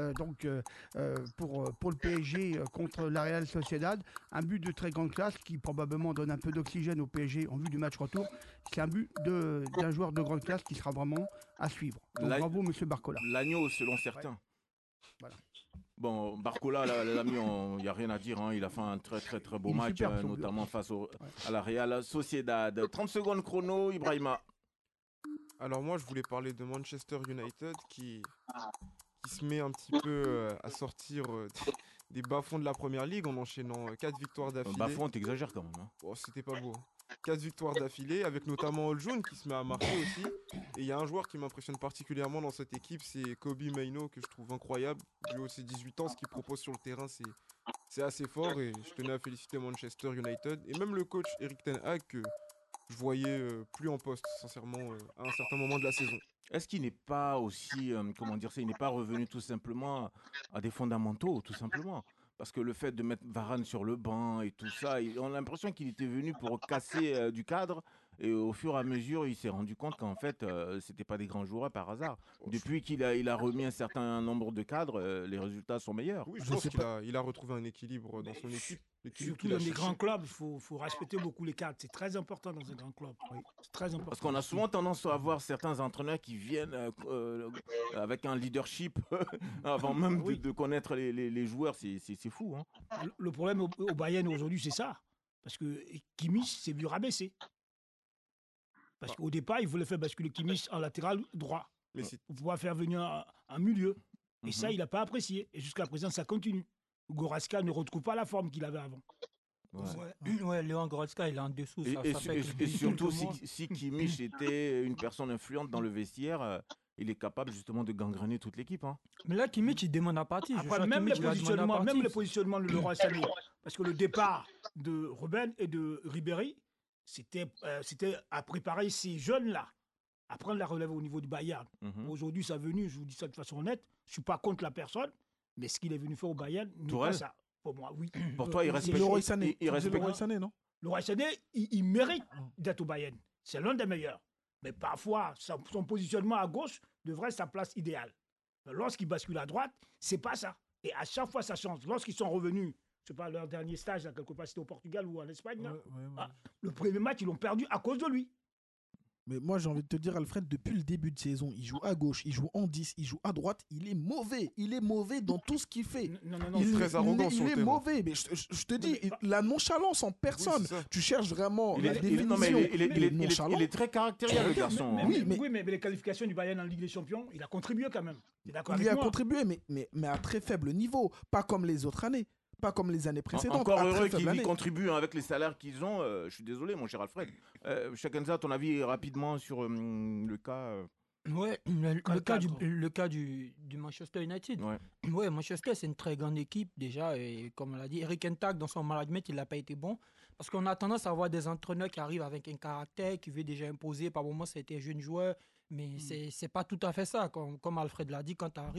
pour le PSG contre la Real Sociedad. Un but de très grande classe qui probablement donne un peu d'oxygène au PSG en vue du match retour. C'est un but d'un joueur de grande classe qui sera vraiment à suivre. Donc bravo, monsieur Barcola. L'agneau, selon certains. Ouais. Voilà. Bon, Barcola, l'ami, il n'y a rien à dire. Il a fait un très très très beau match, notamment face à la Real Sociedad. 30 secondes chrono, Ibrahima. Alors moi, je voulais parler de Manchester United qui se met un petit peu à sortir des bas-fonds de la Première Ligue en enchaînant 4 victoires d'affilée. Bas-fonds, t'exagères quand même. Oh, c'était pas beau. 4 victoires d'affilée, avec notamment Oljoun qui se met à marquer aussi. Et il y a un joueur qui m'impressionne particulièrement dans cette équipe, c'est Kobe Mainoo, que je trouve incroyable. Du haut de ses 18 ans, ce qu'il propose sur le terrain, c'est assez fort. Et je tenais à féliciter Manchester United. Et même le coach Erik ten Hag, que je voyais plus en poste, sincèrement, à un certain moment de la saison. Est-ce qu'il n'est pas aussi, il n'est pas revenu tout simplement à des fondamentaux, tout simplement? Parce que le fait de mettre Varane sur le banc et tout ça, on a l'impression qu'il était venu pour casser du cadre. Et au fur et à mesure, il s'est rendu compte qu'en fait, c'était pas des grands joueurs par hasard. Depuis qu'il a remis un certain nombre de cadres, les résultats sont meilleurs. Oui, je pense qu'il a retrouvé un équilibre dans son équipe. Surtout dans les grands clubs, il faut respecter beaucoup les cadres. C'est très important dans un grand club. Oui, c'est très important. Parce qu'on a souvent tendance à avoir certains entraîneurs qui viennent avec un leadership avant même de connaître les joueurs. C'est fou. Hein. Le problème au Bayern aujourd'hui, c'est ça. Parce que Kimmich s'est vu rabaisser. Parce qu'au départ, il voulait faire basculer Kimmich en latéral droit. Pour pouvoir faire venir un milieu. Et ça, il n'a pas apprécié. Et jusqu'à présent, ça continue. Goretzka ne retrouve pas la forme qu'il avait avant. Ouais, Léon Goretzka, il est en dessous. Et surtout, si Kimmich était une personne influente dans le vestiaire, il est capable justement de gangréner toute l'équipe. Hein. Mais là, Kimmich, il demande à partir. Après, même le positionnement de Leroy Sané. Parce que le départ de Robben et de Ribéry, c'était à préparer ces jeunes-là à prendre la relève au niveau du Bayern. Aujourd'hui, ça est venu, je vous dis ça de façon honnête, je ne suis pas contre la personne, mais ce qu'il est venu faire au Bayern, n'est pas ça. Pour moi, oui. Pour toi, il respecte Leroy Sané. Leroy Sané, non? Leroy Sané, il mérite d'être au Bayern. C'est l'un des meilleurs. Mais parfois, son positionnement à gauche devrait être sa place idéale. Lorsqu'il bascule à droite, c'est pas ça. Et à chaque fois, ça change. Lorsqu'ils sont revenus, je sais pas, leur dernier stage, là, quelque part, c'était au Portugal ou en Espagne, le premier match, ils l'ont perdu à cause de lui. Mais moi, j'ai envie de te dire, Alfred, depuis le début de saison, il joue à gauche, il joue en 10, il joue à droite, il est mauvais. Il est mauvais dans tout ce qu'il fait. Non, il est très arrogant sur le terrain. Il est mauvais. Mais je te dis, la nonchalance en personne. Oui, tu cherches vraiment la définition. Il est très caractériel, le garçon. Mais les qualifications du Bayern en Ligue des Champions, il a contribué quand même. Il a contribué, mais à très faible niveau. Pas comme les autres années. Pas comme les années précédentes. Encore heureux qu'ils y contribuent avec les salaires qu'ils ont. Je suis désolé, mon cher Alfred. Chakenza, ton avis rapidement sur le cas Ouais, le cas du Manchester United. Ouais, Manchester, c'est une très grande équipe déjà. Et comme on l'a dit, Erik ten Hag, dans son management, il n'a pas été bon. Parce qu'on a tendance à avoir des entraîneurs qui arrivent avec un caractère, qui veut déjà imposer. Par moments, ça a été un jeune joueur. Mais c'est pas tout à fait ça. Comme Alfred l'a dit, quand tu arrives,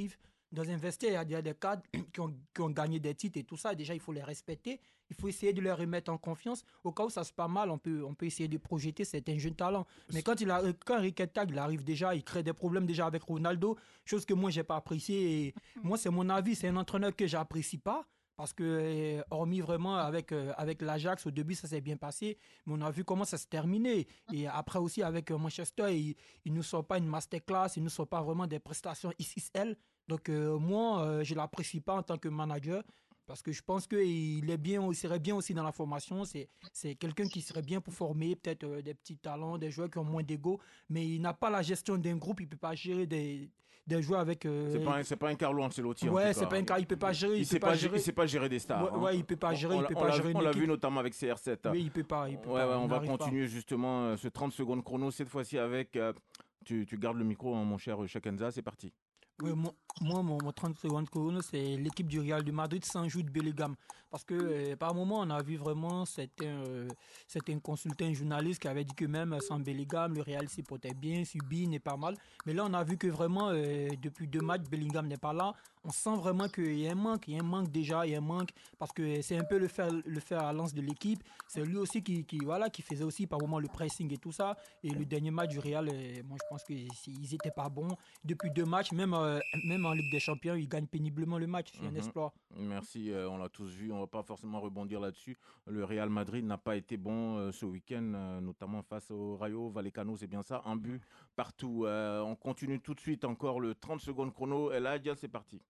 dans un vestiaire, il y a des cadres qui ont gagné des titres et tout ça. Déjà, il faut les respecter. Il faut essayer de les remettre en confiance. Au cas où ça se passe mal, on peut essayer de projeter certains jeunes talents. Mais quand Eric Ten Hag, il arrive déjà, il crée des problèmes déjà avec Ronaldo, chose que moi, je n'ai pas appréciée. Et moi, c'est mon avis, c'est un entraîneur que je n'apprécie pas. Parce que, hormis vraiment avec l'Ajax, au début, ça s'est bien passé. Mais on a vu comment ça s'est terminé. Et après aussi, avec Manchester, il ne sort pas une masterclass, il ne sort pas vraiment des prestations XXL. Donc, moi, je ne l'apprécie pas en tant que manager. Parce que je pense qu'il serait bien aussi dans la formation. C'est quelqu'un qui serait bien pour former peut-être des petits talents, des joueurs qui ont moins d'ego. Mais il n'a pas la gestion d'un groupe. Il ne peut pas gérer des joueurs avec... C'est pas un Carlo Ancelotti. Ouais, c'est pas un Carlo. Il ne peut pas gérer. Il sait pas gérer des stars. Ouais, il ne peut pas gérer. On l'a vu notamment avec CR7. Oui, il ne peut pas. On va continuer justement ce 30 secondes chrono. Cette fois-ci avec... Tu gardes le micro, mon cher Chakenza. C'est parti. Oui, moi, mon 30 secondes chrono, c'est l'équipe du Real de Madrid sans Jude Bellingham. Parce que par moment, on a vu vraiment certains consultants, un journaliste qui avait dit que même sans Bellingham, le Real s'y portait bien, Subi n'est pas mal. Mais là, on a vu que vraiment, depuis 2 matchs, Bellingham n'est pas là. On sent vraiment qu'il y a un manque déjà, il y a un manque. Parce que c'est un peu le fer à lance de l'équipe. C'est lui aussi qui faisait aussi par moment le pressing et tout ça. Et le dernier match du Real, moi, je pense qu'ils n'étaient pas bons. Depuis 2 matchs, même en Ligue des Champions, ils gagnent péniblement le match. C'est un exploit. Merci, on l'a tous vu. On ne va pas forcément rebondir là-dessus. Le Real Madrid n'a pas été bon ce week-end, notamment face au Rayo Vallecano, c'est bien ça. Un but partout. On continue tout de suite encore le 30 secondes chrono. Et là, c'est parti.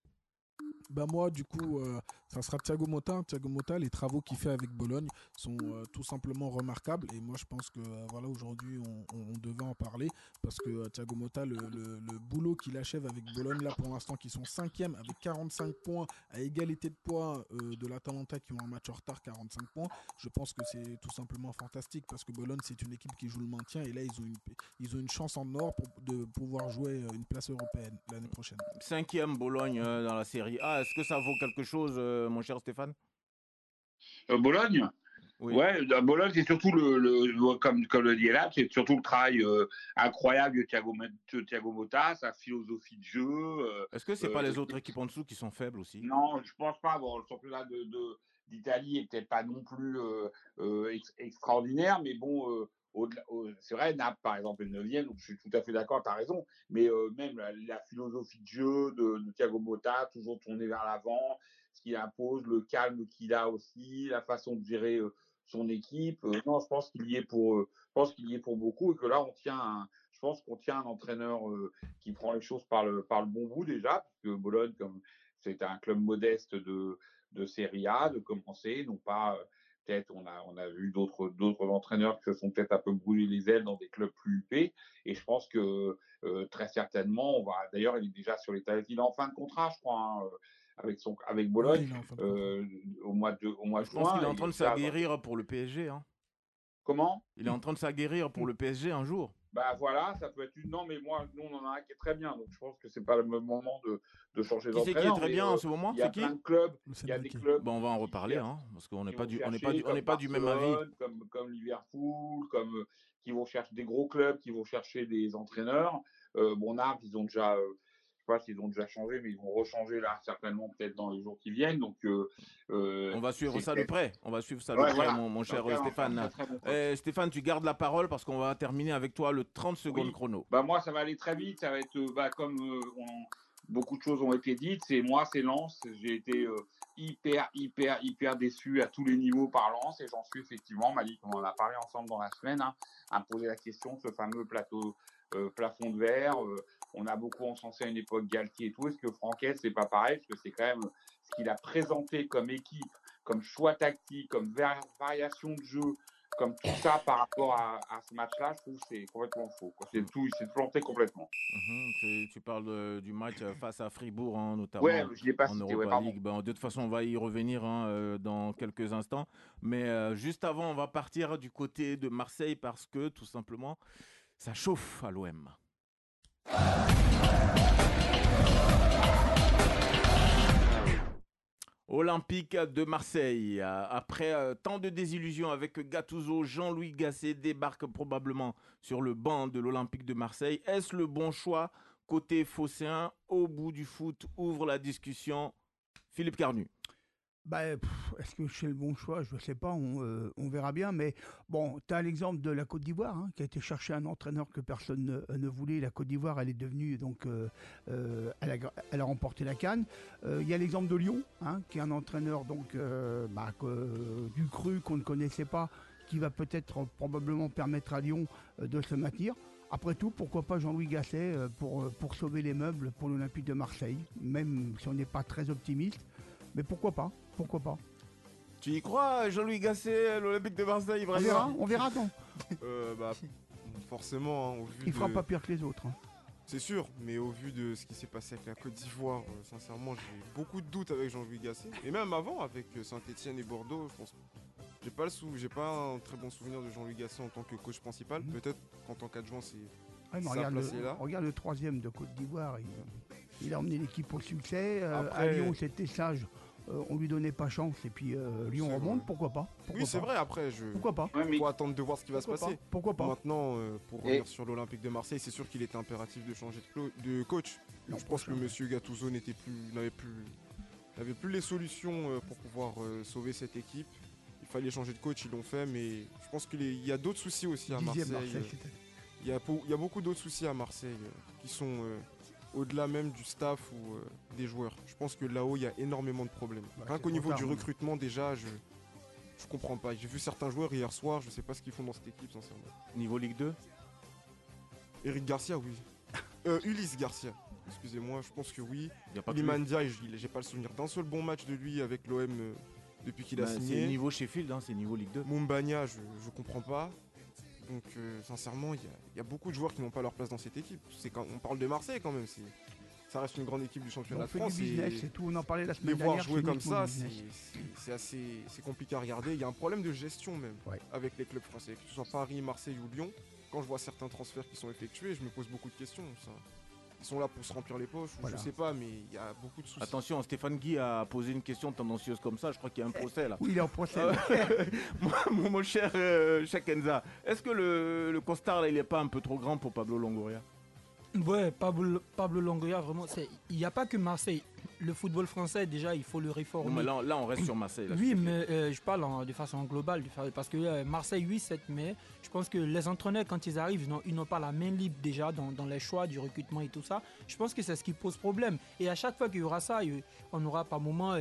Moi, du coup, ça sera Thiago Motta. Thiago Motta, les travaux qu'il fait avec Bologne sont tout simplement remarquables. Et moi, je pense que aujourd'hui, on devait en parler. Parce que Thiago Motta, le boulot qu'il achève avec Bologne, là, pour l'instant, qui sont 5e avec 45 points, à égalité de points de l'Atalanta qui ont un match en retard, 45 points. Je pense que c'est tout simplement fantastique. Parce que Bologne, c'est une équipe qui joue le maintien. Et là, ils ont une chance en or de pouvoir jouer une place européenne l'année prochaine. 5e Bologne dans la Série A. Est-ce que ça vaut quelque chose, mon cher Stéphane? Bologne? Oui. Ouais, Bologne, c'est surtout comme le dit là, c'est surtout le travail incroyable de Thiago Motta, sa philosophie de jeu. Est-ce que c'est pas les autres équipes en dessous qui sont faibles aussi? Non, je pense pas. Bon, le championnat d'Italie est peut-être pas non plus extraordinaire, mais bon, c'est vrai, Naples, par exemple, est 9e, donc je suis tout à fait d'accord, tu as raison. Mais même la philosophie de jeu de Thiago Motta, toujours tourner vers l'avant, ce qu'il impose, le calme qu'il a aussi, la façon de gérer son équipe. Non, je pense qu'il y est pour beaucoup et que là, je pense qu'on tient un entraîneur qui prend les choses par le bon bout déjà, parce que Bologne, comme c'est un club modeste de Serie A, de commencer, non pas... Peut-être on a vu d'autres entraîneurs qui se sont peut-être un peu brûlés les ailes dans des clubs plus huppés. Et je pense que très certainement, d'ailleurs, il est déjà sur les tablettes. Il est en fin de contrat, je crois, avec Bologne au mois de juin. Je pense qu'il est en train de s'aguerrir pour le PSG. Hein. Comment? Il est en train de s'aguerrir pour le PSG un jour. Voilà, ça peut être une. Non, mais nous, on en a un qui est très bien. Donc, je pense que c'est pas le moment de changer d'entraîneur. Qui c'est qui est très bien en ce moment? Il y a plein de clubs. Il y a des clubs. On va en reparler, parce qu'on n'est pas du même avis. Comme Liverpool, qui vont chercher des gros clubs, qui vont chercher des entraîneurs. Naples, ils ont déjà. Je ne sais pas s'ils ont déjà changé, mais ils vont rechanger là, certainement, peut-être dans les jours qui viennent. Donc, on va suivre ça de près. Voilà. mon cher Stéphane. Stéphane, tu gardes la parole parce qu'on va terminer avec toi le 30 secondes chrono. Moi, ça va aller très vite. Ça va être comme beaucoup de choses ont été dites. C'est Lens. J'ai été hyper déçu à tous les niveaux par Lens. Et j'en suis effectivement, Malik, on en a parlé ensemble dans la semaine, à me poser la question de ce fameux plafond de verre. On a beaucoup encensé à une époque Galtier et tout. Est-ce que Franquès, c'est pas pareil? Parce que c'est quand même ce qu'il a présenté comme équipe, comme choix tactique, comme variation de jeu, comme tout ça par rapport à ce match-là, je trouve que c'est complètement faux. C'est planté complètement. Tu parles du match face à Fribourg, notamment je l'ai pas en cité, Europa League. De toute façon, on va y revenir dans quelques instants. Mais juste avant, on va partir du côté de Marseille parce que, tout simplement, ça chauffe à l'OM. Olympique de Marseille, après tant de désillusions avec Gattuso, Jean-Louis Gasset débarque probablement sur le banc de l'Olympique de Marseille. Est-ce le bon choix côté phocéen, au bout du foot, ouvre la discussion. Philippe Carnu. Est-ce que c'est le bon choix? Je ne sais pas, on verra bien. Mais bon, tu as l'exemple de la Côte d'Ivoire, qui a été chercher un entraîneur que personne ne voulait. La Côte d'Ivoire, elle est devenue, donc, elle a remporté la CAN. Il y a l'exemple de Lyon, qui est un entraîneur donc, du cru qu'on ne connaissait pas, qui va peut-être probablement permettre à Lyon de se maintenir. Après tout, pourquoi pas Jean-Louis Gasset pour sauver les meubles pour l'Olympique de Marseille, même si on n'est pas très optimiste. Mais pourquoi pas? Pourquoi pas? Tu y crois, Jean-Louis Gasset, l'Olympique de Marseille, vraiment? On verra donc. Forcément, au vu il fera pas pire que les autres. C'est sûr, mais au vu de ce qui s'est passé avec la Côte d'Ivoire, sincèrement, j'ai beaucoup de doutes avec Jean-Louis Gasset. Et même avant, avec Saint-Etienne et Bordeaux, je pense. J'ai pas un très bon souvenir de Jean-Louis Gasset en tant que coach principal. Peut-être qu'en tant qu'adjoint, c'est regarde le troisième de Côte d'Ivoire. Il a emmené l'équipe au succès. À Lyon, c'était sage. On lui donnait pas chance. Et puis Lyon remonte, pourquoi pas? Oui, c'est vrai. Après, pourquoi pas? Il faut attendre de voir ce qui va se passer. Pourquoi pas? Maintenant, pour revenir sur l'Olympique de Marseille, c'est sûr qu'il était impératif de changer de coach. Je pense que M. Gattuso n'avait plus les solutions pour pouvoir sauver cette équipe. Il fallait changer de coach, ils l'ont fait, mais je pense qu'il y a d'autres soucis aussi à Marseille. Il y a beaucoup d'autres soucis à Marseille qui sont au-delà même du staff ou des joueurs. Je pense que là-haut, il y a énormément de problèmes. Rien qu'au niveau du recrutement, déjà, je comprends pas. J'ai vu certains joueurs hier soir, je sais pas ce qu'ils font dans cette équipe, sincèrement. Niveau Ligue 2? Eric Garcia, oui. Ulysse Garcia. Excusez-moi, je pense que oui. Limandia, j'ai pas le souvenir d'un seul bon match de lui avec l'OM depuis qu'il a signé. C'est niveau Sheffield, c'est niveau Ligue 2. Mumbagna, je comprends pas. Donc sincèrement, il y a beaucoup de joueurs qui n'ont pas leur place dans cette équipe. On parle de Marseille quand même. Ça reste une grande équipe du championnat de France. C'est tout, on en parlait la semaine dernière. Les voir jouer comme ça, c'est compliqué à regarder. Il y a un problème de gestion même avec les clubs français, que ce soit Paris, Marseille ou Lyon. Quand je vois certains transferts qui sont effectués, je me pose beaucoup de questions. Ils sont là pour se remplir les poches, ou je sais pas, mais il y a beaucoup de soucis. Attention, Stéphane Guy a posé une question tendancieuse comme ça, je crois qu'il y a un procès là. Oui, il est en procès. Mon cher Chakenza, est-ce que le costard là, il est pas un peu trop grand pour Pablo Longoria? Ouais, Pablo Longoria, vraiment, il n'y a pas que Marseille. Le football français, déjà, il faut le réformer. Non, mais là, on reste sur Marseille. Là, oui, mais je parle de façon globale. Parce que Marseille, 8-7 mai, je pense que les entraîneurs, quand ils arrivent, ils n'ont pas la main libre déjà dans les choix du recrutement et tout ça. Je pense que c'est ce qui pose problème. Et à chaque fois qu'il y aura ça, on aura par moment...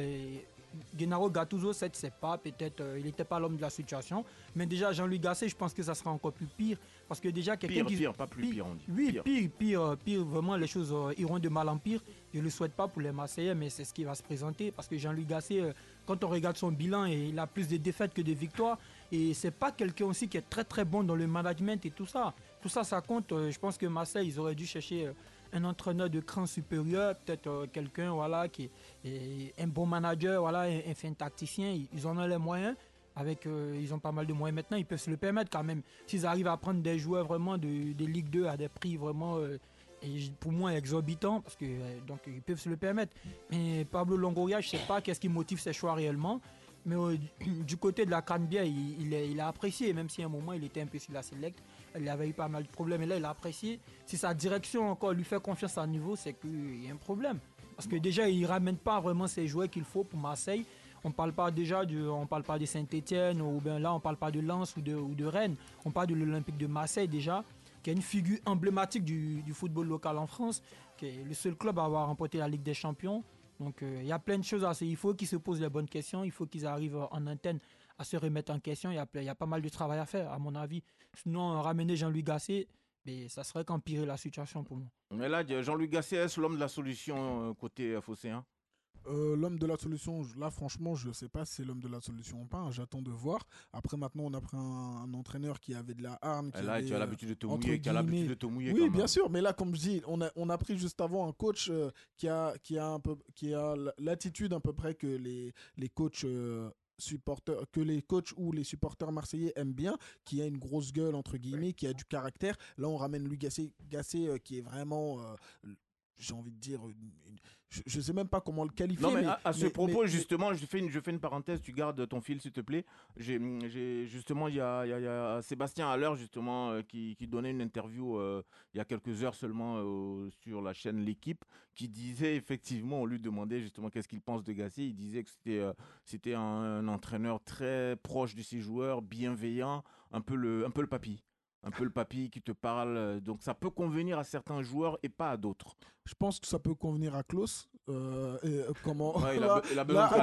Gennaro Gattuso, c'est pas, peut-être, il n'était pas l'homme de la situation. Mais déjà, Jean-Louis Gasset, je pense que ça sera encore plus pire. Parce que déjà, quelqu'un qui... Pire, pas plus pire, on dit. Oui, pire, vraiment, les choses iront de mal en pire. Je ne le souhaite pas pour les Marseillais, mais c'est ce qui va se présenter. Parce que Jean-Louis Gasset, quand on regarde son bilan, il a plus de défaites que de victoires. Et c'est pas quelqu'un aussi qui est très très bon dans le management et tout ça. Tout ça, ça compte. Je pense que Marseille, ils auraient dû chercher... un entraîneur de cran supérieur, peut-être quelqu'un qui est un bon manager, un fin tacticien, ils en ont les moyens, ils ont pas mal de moyens maintenant, ils peuvent se le permettre quand même. S'ils arrivent à prendre des joueurs vraiment de Ligue 2 à des prix vraiment, pour moi, exorbitants, parce que donc ils peuvent se le permettre. Mais Pablo Longoria, je sais pas qu'est-ce qui motive ses choix réellement. Mais du côté de la Canbia, il a apprécié, même si à un moment il était un peu sur la select. Il avait eu pas mal de problèmes, et là il a apprécié. Si sa direction encore lui fait confiance à niveau, c'est qu'il y a un problème. Parce que déjà, il ne ramène pas vraiment ses joueurs qu'il faut pour Marseille. On ne parle pas de Saint-Etienne, ou bien là on ne parle pas de Lens ou de Rennes. On parle de l'Olympique de Marseille déjà, qui est une figure emblématique du football local en France, qui est le seul club à avoir remporté la Ligue des Champions. Donc il y a plein de choses à faire. Il faut qu'ils se posent les bonnes questions, il faut qu'ils arrivent en interne à se remettre en question. Il y a pas mal de travail à faire, à mon avis. Sinon, ramener Jean-Louis Gasset, ça serait qu'empirer la situation pour moi. Mais là, Jean-Louis Gasset, est-ce l'homme de la solution côté phocéen? L'homme de la solution, là franchement je sais pas si c'est l'homme de la solution ou pas, j'attends de voir. Après maintenant on a pris un entraîneur qui avait de la hargne. Là tu as l'habitude de te mouiller, Oui bien sûr, mais là comme je dis, on a pris juste avant un coach qui a l'attitude à peu près que les coachs supporters, que les coachs ou les supporters marseillais aiment bien, qui a une grosse gueule entre guillemets, qui a du caractère. Là on ramène Louis Gasset qui est vraiment j'ai envie de dire je sais même pas comment le qualifier. Non, mais à ce propos, justement, je fais une parenthèse, tu gardes ton fil, s'il te plaît. Justement, il y a Sébastien Haller, justement, qui donnait une interview il y a quelques heures seulement sur la chaîne L'Équipe, qui disait effectivement, on lui demandait justement qu'est-ce qu'il pense de Gasset. Il disait que c'était un entraîneur très proche de ses joueurs, bienveillant, un peu le papy. Un peu le papy qui te parle. Donc ça peut convenir à certains joueurs et pas à d'autres. Je pense que ça peut convenir à Klaus. Comment ouais, il a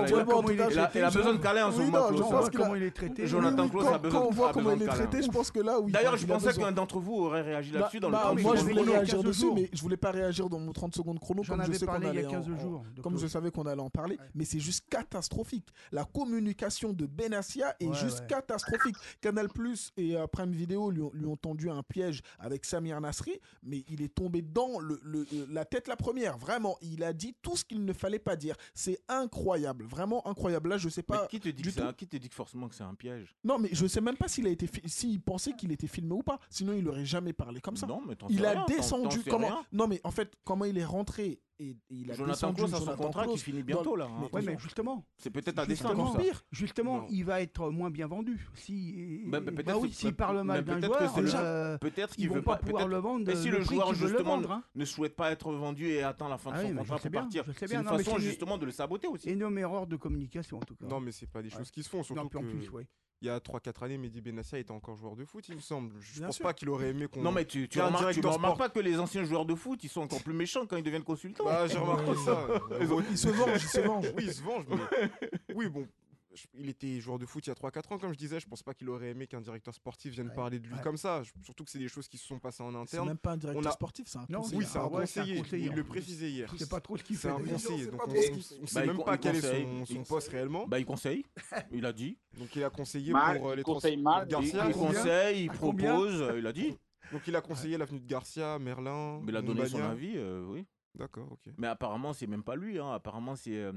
besoin de câlin en ce moment. Je pense comment il est traité. Jonathan Klaus a besoin de câlin. Quand on voit comment il est traité, je pense que là, oui. D'ailleurs, je pensais qu'un d'entre vous aurait réagi là-dessus dans le temps. Moi, je voulais réagir dessus, mais je voulais pas réagir dans mon 30 secondes chrono comme je sais qu'on allait comme je savais qu'on allait en parler. Mais c'est juste catastrophique. La communication de Benassia est juste catastrophique. Canal+ et Prime Video lui ont tendu un piège avec Samir Nasri, mais il est tombé dans la tête la première. Vraiment, il a dit tout ce qu'il ne fallait pas dire. C'est incroyable, vraiment incroyable. Là, je sais pas. Mais qui te dit forcément que c'est un piège? Non, mais je sais même pas s'il pensait qu'il était filmé ou pas. Sinon, il aurait jamais parlé comme ça. Non, mais il a descendu. Non, mais en fait, comment il est rentré? Et il a Jonathan Klaus a son contrat qui finit bientôt là. Oui, mais justement. C'est peut-être un destin. Pire. Justement, il va être moins bien vendu. S'il parle mal d'un joueur, peut-être qu'il veut pas pouvoir le vendre. Et si le joueur justement ne souhaite pas être vendu et attend la fin de son contrat pour partir, c'est une façon justement de le saboter aussi. Énorme erreur de communication en tout cas. Non, mais c'est pas des choses qui se font. Surtout que il y a 3-4 années, Mehdi Benassia était encore joueur de foot, il me semble. Je pense pas qu'il aurait aimé qu'on. Non, mais tu remarques pas que les anciens joueurs de foot, ils sont encore plus méchants quand ils deviennent consultants. Bah, j'ai remarqué ça. Ils se vengent. Oui, ils se vengent. Mais... Oui, bon. Il était joueur de foot il y a 3-4 ans, comme je disais. Je pense pas qu'il aurait aimé qu'un directeur sportif vienne parler de lui comme ça. Surtout que c'est des choses qui se sont passées en interne. C'est même pas un directeur sportif, c'est un conseiller. Oui, c'est un conseiller. Il le précisait hier. C'est pas trop ce qu'il fait. C'est un conseiller. Donc on sait même pas quel est son poste réellement. Bah, il conseille. Il a dit. Donc il a conseillé pour les Garcia. Il conseille, il propose. Il a dit. Donc il a conseillé l'avenue de Garcia, Merlin. Mais il a donné son avis, oui. D'accord, ok. Mais apparemment, c'est même pas lui. Apparemment, c'est.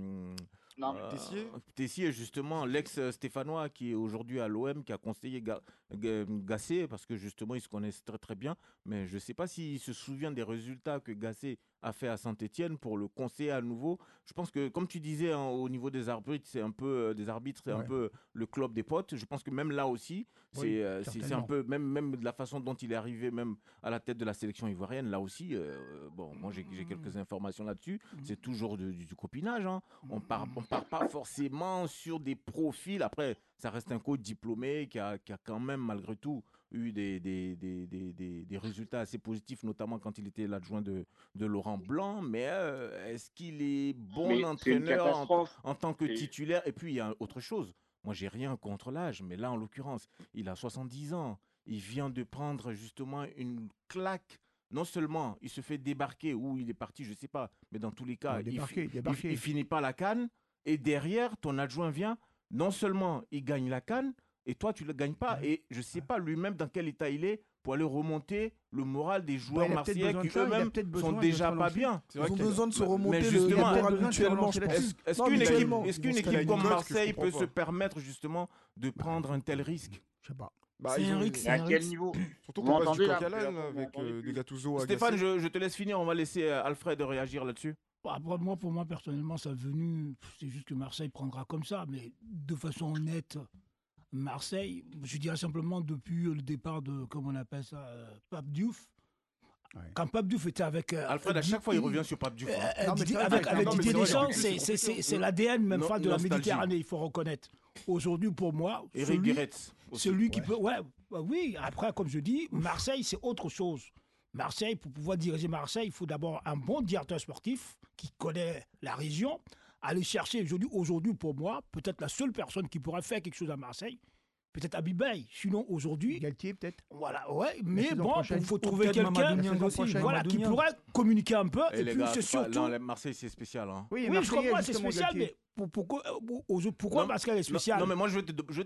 Tessier, justement, l'ex-Stéphanois qui est aujourd'hui à l'OM, qui a conseillé Gasset, parce que justement, ils se connaissent très très bien. Mais je ne sais pas s'il se souvient des résultats que Gasset a fait à Saint-Etienne pour le conseiller à nouveau. Je pense que, comme tu disais, au niveau des arbitres, c'est un peu un peu le club des potes. Je pense que même là aussi, c'est un peu, même de la façon dont il est arrivé même à la tête de la sélection ivoirienne, là aussi, bon, moi j'ai quelques informations là-dessus, c'est toujours du copinage. Hein. On part pas forcément sur des profils. Après, ça reste un coach diplômé qui a quand même, malgré tout, eu des résultats assez positifs, notamment quand il était l'adjoint de Laurent Blanc. Mais est-ce qu'il est bon entraîneur en tant que titulaire? Et puis, il y a autre chose. Moi, j'ai rien contre l'âge, mais là, en l'occurrence, il a 70 ans. Il vient de prendre justement une claque. Non seulement il se fait débarquer ou il est parti, je ne sais pas, mais dans tous les cas, il finit pas la CAN. Et derrière, ton adjoint vient, non seulement il gagne la CAN, et toi, tu ne le gagnes pas. Et je ne sais pas lui-même dans quel état il est pour aller remonter le moral des joueurs marseillais qui eux-mêmes sont déjà pas bien. Ils ont besoin de se remonter le moral mutuellement, je pense. Est-ce qu'une équipe comme Marseille peut se permettre justement de prendre un tel risque? Je sais pas. C'est un risque. À quel niveau? Surtout qu'on passe du coq à l'âne avec des Gattuso à Stéphane, je te laisse finir. On va laisser Alfred réagir là-dessus. Pour moi, personnellement, ça venu. C'est juste que Marseille prendra comme ça. Mais de façon honnête, Marseille, je dirais simplement depuis le départ de, comment on appelle ça, Pape Diouf. Quand Pape Diouf était avec... Alfred, à chaque fois, il revient sur Pape Diouf. Avec Didier Deschamps, c'est l'ADN même de la Méditerranée, il faut reconnaître. Aujourd'hui, pour moi, celui qui peut... Oui, après, comme je dis, Marseille, c'est autre chose. Marseille, pour pouvoir diriger Marseille, il faut d'abord un bon directeur sportif qui connaît la région. Aller chercher, aujourd'hui, pour moi, peut-être la seule personne qui pourrait faire quelque chose à Marseille, peut-être Habib Beye. Sinon, aujourd'hui... Galtier, peut-être. Voilà, ouais. Mais bon, il faut trouver quelqu'un qui pourrait communiquer un peu. Et puis, c'est surtout... Non, Marseille, c'est spécial. Hein. Oui, je comprends, c'est spécial, mais pourquoi Marseille est spécial? Non, mais moi, je vais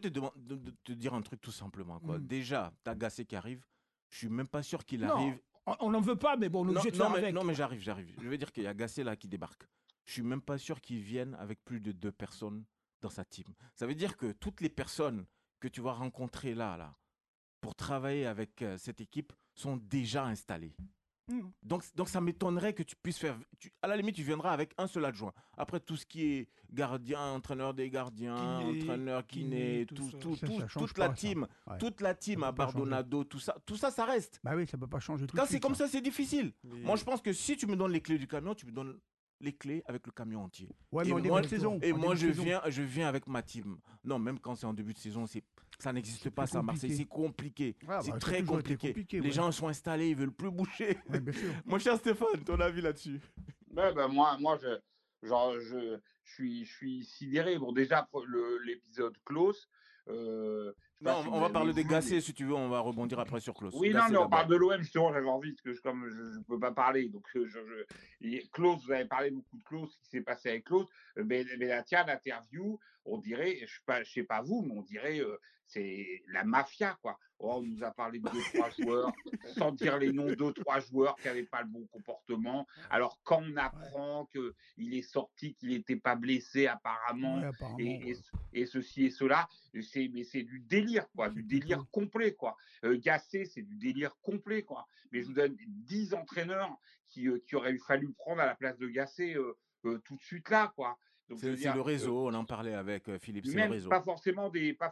te dire un truc tout simplement. Quoi. Déjà, t'as Gasset qui arrive. Je suis même pas sûr qu'il arrive... On n'en veut pas, mais bon, on est obligé de faire avec. Non, mais j'arrive. Je veux dire qu'il y a Gasset là qui débarque. Je suis même pas sûr qu'il vienne avec plus de 2 personnes dans sa team. Ça veut dire que toutes les personnes que tu vas rencontrer là, pour travailler avec cette équipe sont déjà installées. Donc ça m'étonnerait que tu puisses faire. À la limite, tu viendras avec un seul adjoint. Après, tout ce qui est gardien, entraîneur des gardiens, entraîneur kiné, toute la team, toute la team à Bardonado, tout ça, ça reste. Bah oui, ça peut pas changer tout de Quand suite. c'est comme ça, c'est difficile. Moi, je pense que si tu me donnes les clés du camion, tu me donnes les clés avec le camion entier. Ouais, mais en début de saison. Et moi, je viens avec ma team. Non, même quand c'est en début de saison, ça n'existe pas, ça, à Marseille. C'est compliqué. C'est très compliqué. Les gens sont installés, ils veulent plus bouger. Ouais, bien sûr. Mon cher Stéphane, ton avis là-dessus? Moi, je suis sidéré. Bon, déjà, l'épisode Klose. Non, on va parler des Gasset si tu veux, on va rebondir après sur Klose. Oui, non, mais on parle de l'OM, justement, j'avais envie, parce que comme je ne peux pas parler, donc Klose, vous avez parlé beaucoup de Klose, ce qui s'est passé avec Klose, mais tiens, l'interview, on dirait, je sais pas vous, mais on dirait, c'est la mafia, quoi. Oh, on nous a parlé de 2-3 joueurs, sans dire les noms, 2-3 joueurs qui n'avaient pas le bon comportement. Alors, quand on apprend qu'il est sorti, qu'il n'était pas blessé apparemment, et ceci et cela, c'est du délire, quoi, du délire complet, quoi. Gasset, c'est du délire complet, quoi. Mais je vous donne 10 entraîneurs qui auraient fallu prendre à la place de Gasset tout de suite là, quoi. C'est le réseau, on en parlait avec Philippe, c'est le réseau. Pas forcément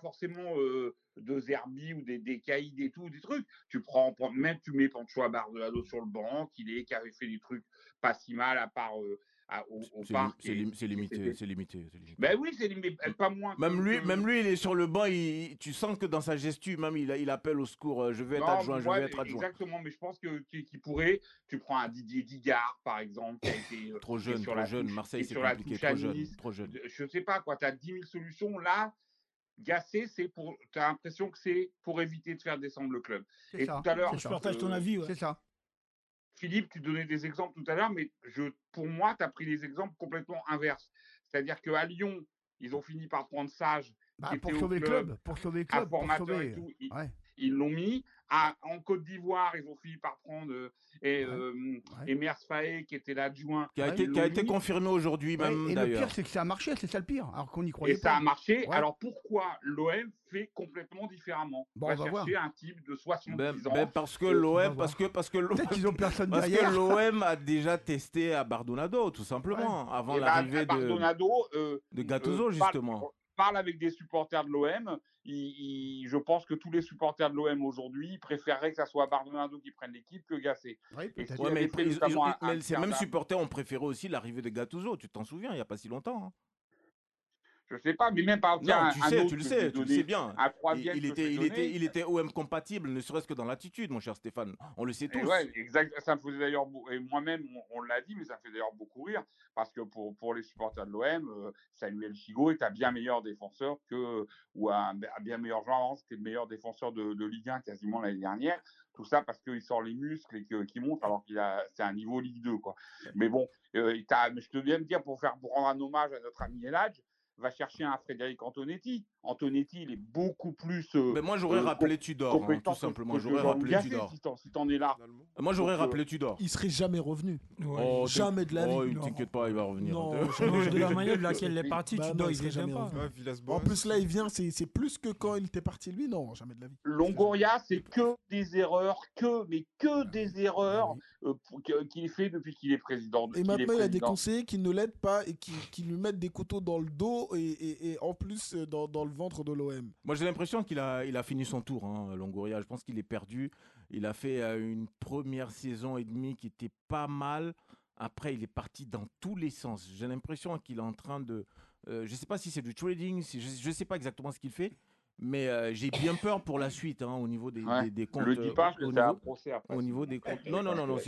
de Zerbi ou des caïds et tout, des trucs. Tu mets Pancho Bardonado sur le banc, qui avait fait des trucs pas si mal à part au parc. C'est limité. Ben oui, c'est limité, pas moins. Même lui, il est sur le banc, tu sens que dans sa gestu, même il appelle au secours, je vais être adjoint, je vais être adjoint. Exactement, mais je pense qu'il pourrait, tu prends un Didier Digard, par exemple, qui a été trop jeune, Marseille c'est compliqué, trop jeune. Je sais pas, quoi, tu as 10 000 solutions, là, Gasset, tu as l'impression que c'est pour éviter de faire descendre le club. Et tout à l'heure, je partage ton avis, ouais. C'est ça. Philippe, tu donnais des exemples tout à l'heure, mais pour moi, tu as pris des exemples complètement inverses. C'est-à-dire qu'à Lyon, ils ont fini par prendre Sage. Pour sauver le club. Pour sauver le club. Et tout. Ils l'ont mis. En Côte d'Ivoire, ils ont fini par prendre Emers Faé, qui était l'adjoint. Qui a été confirmé aujourd'hui même, et d'ailleurs. Le pire, c'est que ça a marché, c'est ça le pire. Alors qu'on y croyait pas. Et ça a marché. Ouais. Alors pourquoi l'OM fait complètement différemment? On va chercher un type de 70 ans. Parce que l'OM... Peut-être qu'ils ont personne derrière. Parce que l'OM a déjà testé à Bardonado, tout simplement, avant l'arrivée de Gattuso, justement. Parle avec des supporters de l'OM, je pense que tous les supporters de l'OM aujourd'hui préféreraient que ça soit Bardonado qui prenne l'équipe que Gasset. Mais ces mêmes supporters ont préféré aussi l'arrivée de Gattuso, tu t'en souviens, il n'y a pas si longtemps. Hein. Je sais pas, mais même par tu le sais bien. Il était OM compatible, ne serait-ce que dans l'attitude, mon cher Stéphane. On le sait tous. Ouais, exact. Ça me faisait d'ailleurs, et moi-même, on l'a dit, mais ça me fait d'ailleurs beaucoup rire, parce que pour les supporters de l'OM, Samuel Chigo est un bien meilleur défenseur ou un bien meilleur joueur. C'était le meilleur défenseur de Ligue 1 quasiment l'année dernière. Tout ça parce qu'il sort les muscles et qu'il monte, alors c'est un niveau Ligue 2, quoi. Mais bon, je te viens de dire, pour rendre un hommage à notre ami Eladj, va chercher un Frédéric Antonetti. Antonetti, il est beaucoup plus. Mais moi, j'aurais rappelé Tudor, tout simplement. J'aurais rappelé Tudor. Si t'en es là. Moi, j'aurais rappelé Tudor. Il serait jamais revenu. Ouais. Jamais de la vie. Oh, t'inquiète pas, il va revenir. Non, de la manière de laquelle il est parti, Tudor, il ne jamais pas. En plus, là, il vient, c'est plus que quand il était parti, lui. Non, jamais de la vie. Longoria, c'est que des erreurs, des erreurs qu'il fait depuis qu'il est président. Et maintenant, il y a des conseillers qui ne l'aident pas et qui lui mettent des couteaux dans le dos et en plus dans le ventre de l'OM. Moi, j'ai l'impression qu'il a fini son tour, Longoria. Je pense qu'il est perdu. Il a fait une première saison et demie qui était pas mal. Après, il est parti dans tous les sens. J'ai l'impression qu'il est en train de... je ne sais pas si c'est du trading, je ne sais pas exactement ce qu'il fait. Mais j'ai bien peur pour la suite au niveau des comptes. Le dis pas, que c'est un procès après. Au niveau des comptes. Non.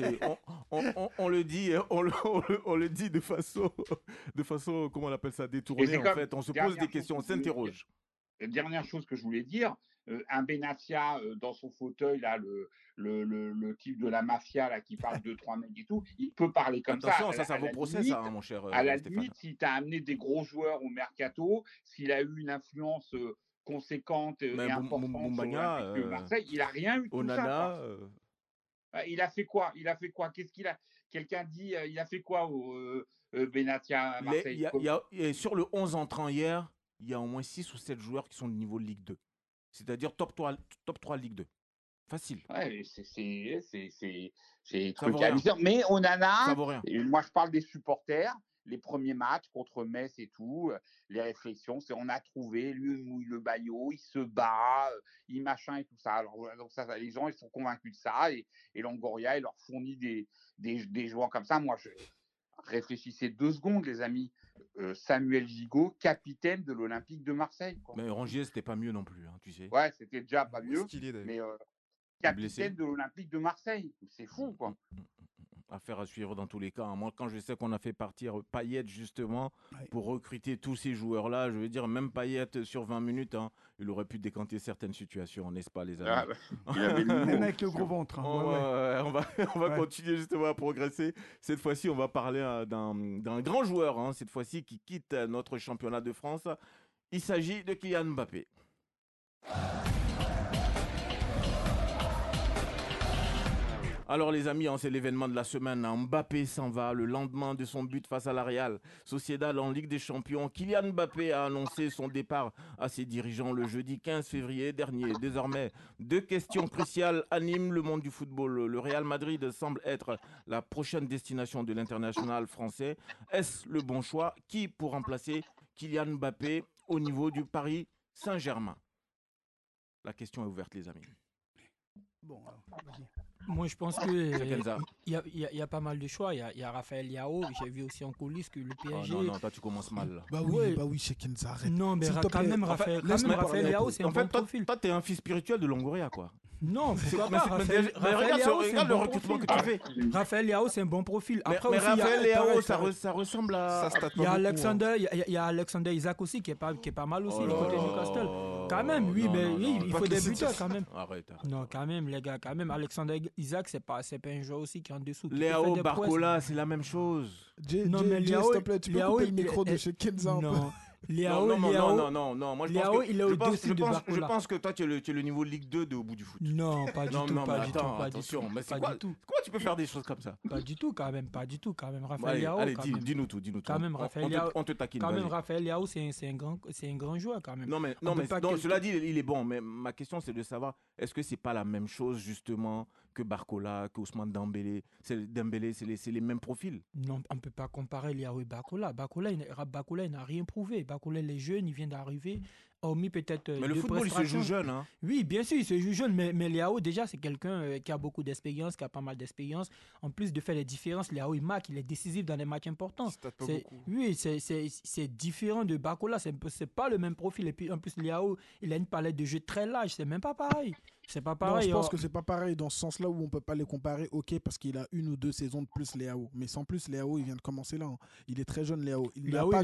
On le dit, on le dit de façon, comment on appelle ça, détournée en fait. On se pose des questions, on s'interroge. Dernière chose que je voulais dire, un Benatia dans son fauteuil là, le type de la mafia là qui parle 2-3 mecs et tout, il peut parler comme ça. Attention, ça vaut procès, ça, mon cher. À la limite, si tu as amené des gros joueurs au mercato, s'il a eu une influence conséquente et importante sur Marseille, il a rien eu de tout ça. Il a fait quoi? Qu'est-ce qu'il a? Quelqu'un dit, il a fait quoi au Benatia à Marseille? Sur le 11 entrant hier, il y a au moins 6 ou 7 joueurs qui sont de niveau Ligue 2. C'est-à-dire top 3 Ligue 2. Facile. Ouais, c'est des Ça vaut trucs rien. amusants. Mais Onana, Ça vaut rien. et moi je parle des supporters, les premiers matchs contre Metz et tout, les réflexions, c'est on a trouvé, lui il mouille le maillot, il se bat, il machin et tout ça. Alors voilà, donc ça, les gens ils sont convaincus de ça et Longoria il leur fournit des joueurs comme ça. Moi, réfléchissez 2 secondes, les amis. Samuel Gigot, capitaine de l'Olympique de Marseille. Quoi. Mais Rongier, c'était pas mieux non plus, hein, tu sais. Ouais, c'était déjà pas mieux, qu'il est, mais blessé. capitaine de l'Olympique de Marseille. C'est fou, quoi. Affaire à suivre dans tous les cas. Moi, quand je sais qu'on a fait partir Payet justement pour recruter tous ces joueurs-là, je veux dire, même Payet sur 20 minutes, hein, il aurait pu décanter certaines situations, n'est-ce pas, les amis? Ah, il avait le Même avec le gros ventre. Hein. On va continuer justement à progresser. Cette fois-ci, on va parler d'un grand joueur, hein, cette fois-ci, qui quitte notre championnat de France. Il s'agit de Kylian Mbappé. Alors les amis, c'est l'événement de la semaine. Mbappé s'en va le lendemain de son but face à la Real Sociedad en Ligue des Champions. Kylian Mbappé a annoncé son départ à ses dirigeants le jeudi 15 février dernier. Désormais, 2 questions cruciales animent le monde du football. Le Real Madrid semble être la prochaine destination de l'international français. Est-ce le bon choix? Qui pour remplacer Kylian Mbappé au niveau du Paris Saint-Germain? La question est ouverte, les amis. Bon, alors, vas-y. Moi, je pense qu'il y a pas mal de choix. Il y a Raphaël Leao. J'ai vu aussi en coulisses que le PSG... Oh non, toi, tu commences mal. Là. Bah oui, chez Kenza, arrête. Non, mais quand même, Raphaël Leao, c'est un bon profil. Toi, t'es un fils spirituel de Longoria, quoi. Non, pourquoi pas. Raphaël Regarde le recrutement que tu fais. Raphaël Leao, c'est un bon profil. Après mais aussi, Raphaël Leao, ça ressemble à... Il y a Alexander Isaac aussi qui est pas mal aussi, du côté de Newcastle. Quand même, oui, mais il faut des buteurs quand même. Arrête. Non, quand même, les gars, quand même. Alexander Isaac, c'est pas un joueur aussi qui est en dessous. Leao, Barcola, c'est la même chose. Non, mais Léo, s'il te plaît, tu peux couper le micro de chez Kenza un peu. Non, moi je pense que toi tu es le niveau Ligue 2 de Au bout du foot. Non, pas du tout. Attention, mais c'est quoi comment tu peux faire des choses comme ça? Pas du tout quand même. Raphaël Leao. Allez, dis-nous tout. Quand même, Raphaël Leao. On te taquine. Quand même, Raphaël Leao, c'est un grand joueur quand même. Non, mais cela dit, il est bon. Mais ma question, c'est de savoir, est-ce que c'est pas la même chose justement que Barcola, que Ousmane Dembélé? C'est les mêmes profils. Non, on ne peut pas comparer Leao et Barcola. Barcola, il n'a rien prouvé. Barcola, les jeunes, il vient d'arriver. Hormis peut-être. Mais le football, il se joue jeune. Hein. Oui, bien sûr, il se joue jeune. Mais Leao, déjà, c'est quelqu'un qui a beaucoup d'expérience, qui a pas mal d'expérience. En plus de faire les différences, Leao, il marque, il est décisif dans les matchs importants. Oui, c'est différent de Barcola. C'est pas le même profil. Et puis, en plus, Leao, il a une palette de jeu très large. C'est même pas pareil. C'est pas pareil. Non, je pense que c'est pas pareil dans ce sens-là où on peut pas les comparer. Ok, parce qu'il a 1 ou 2 saisons de plus Leao, mais sans plus Leao, il vient de commencer là. Hein. Il est très jeune Leao. Il a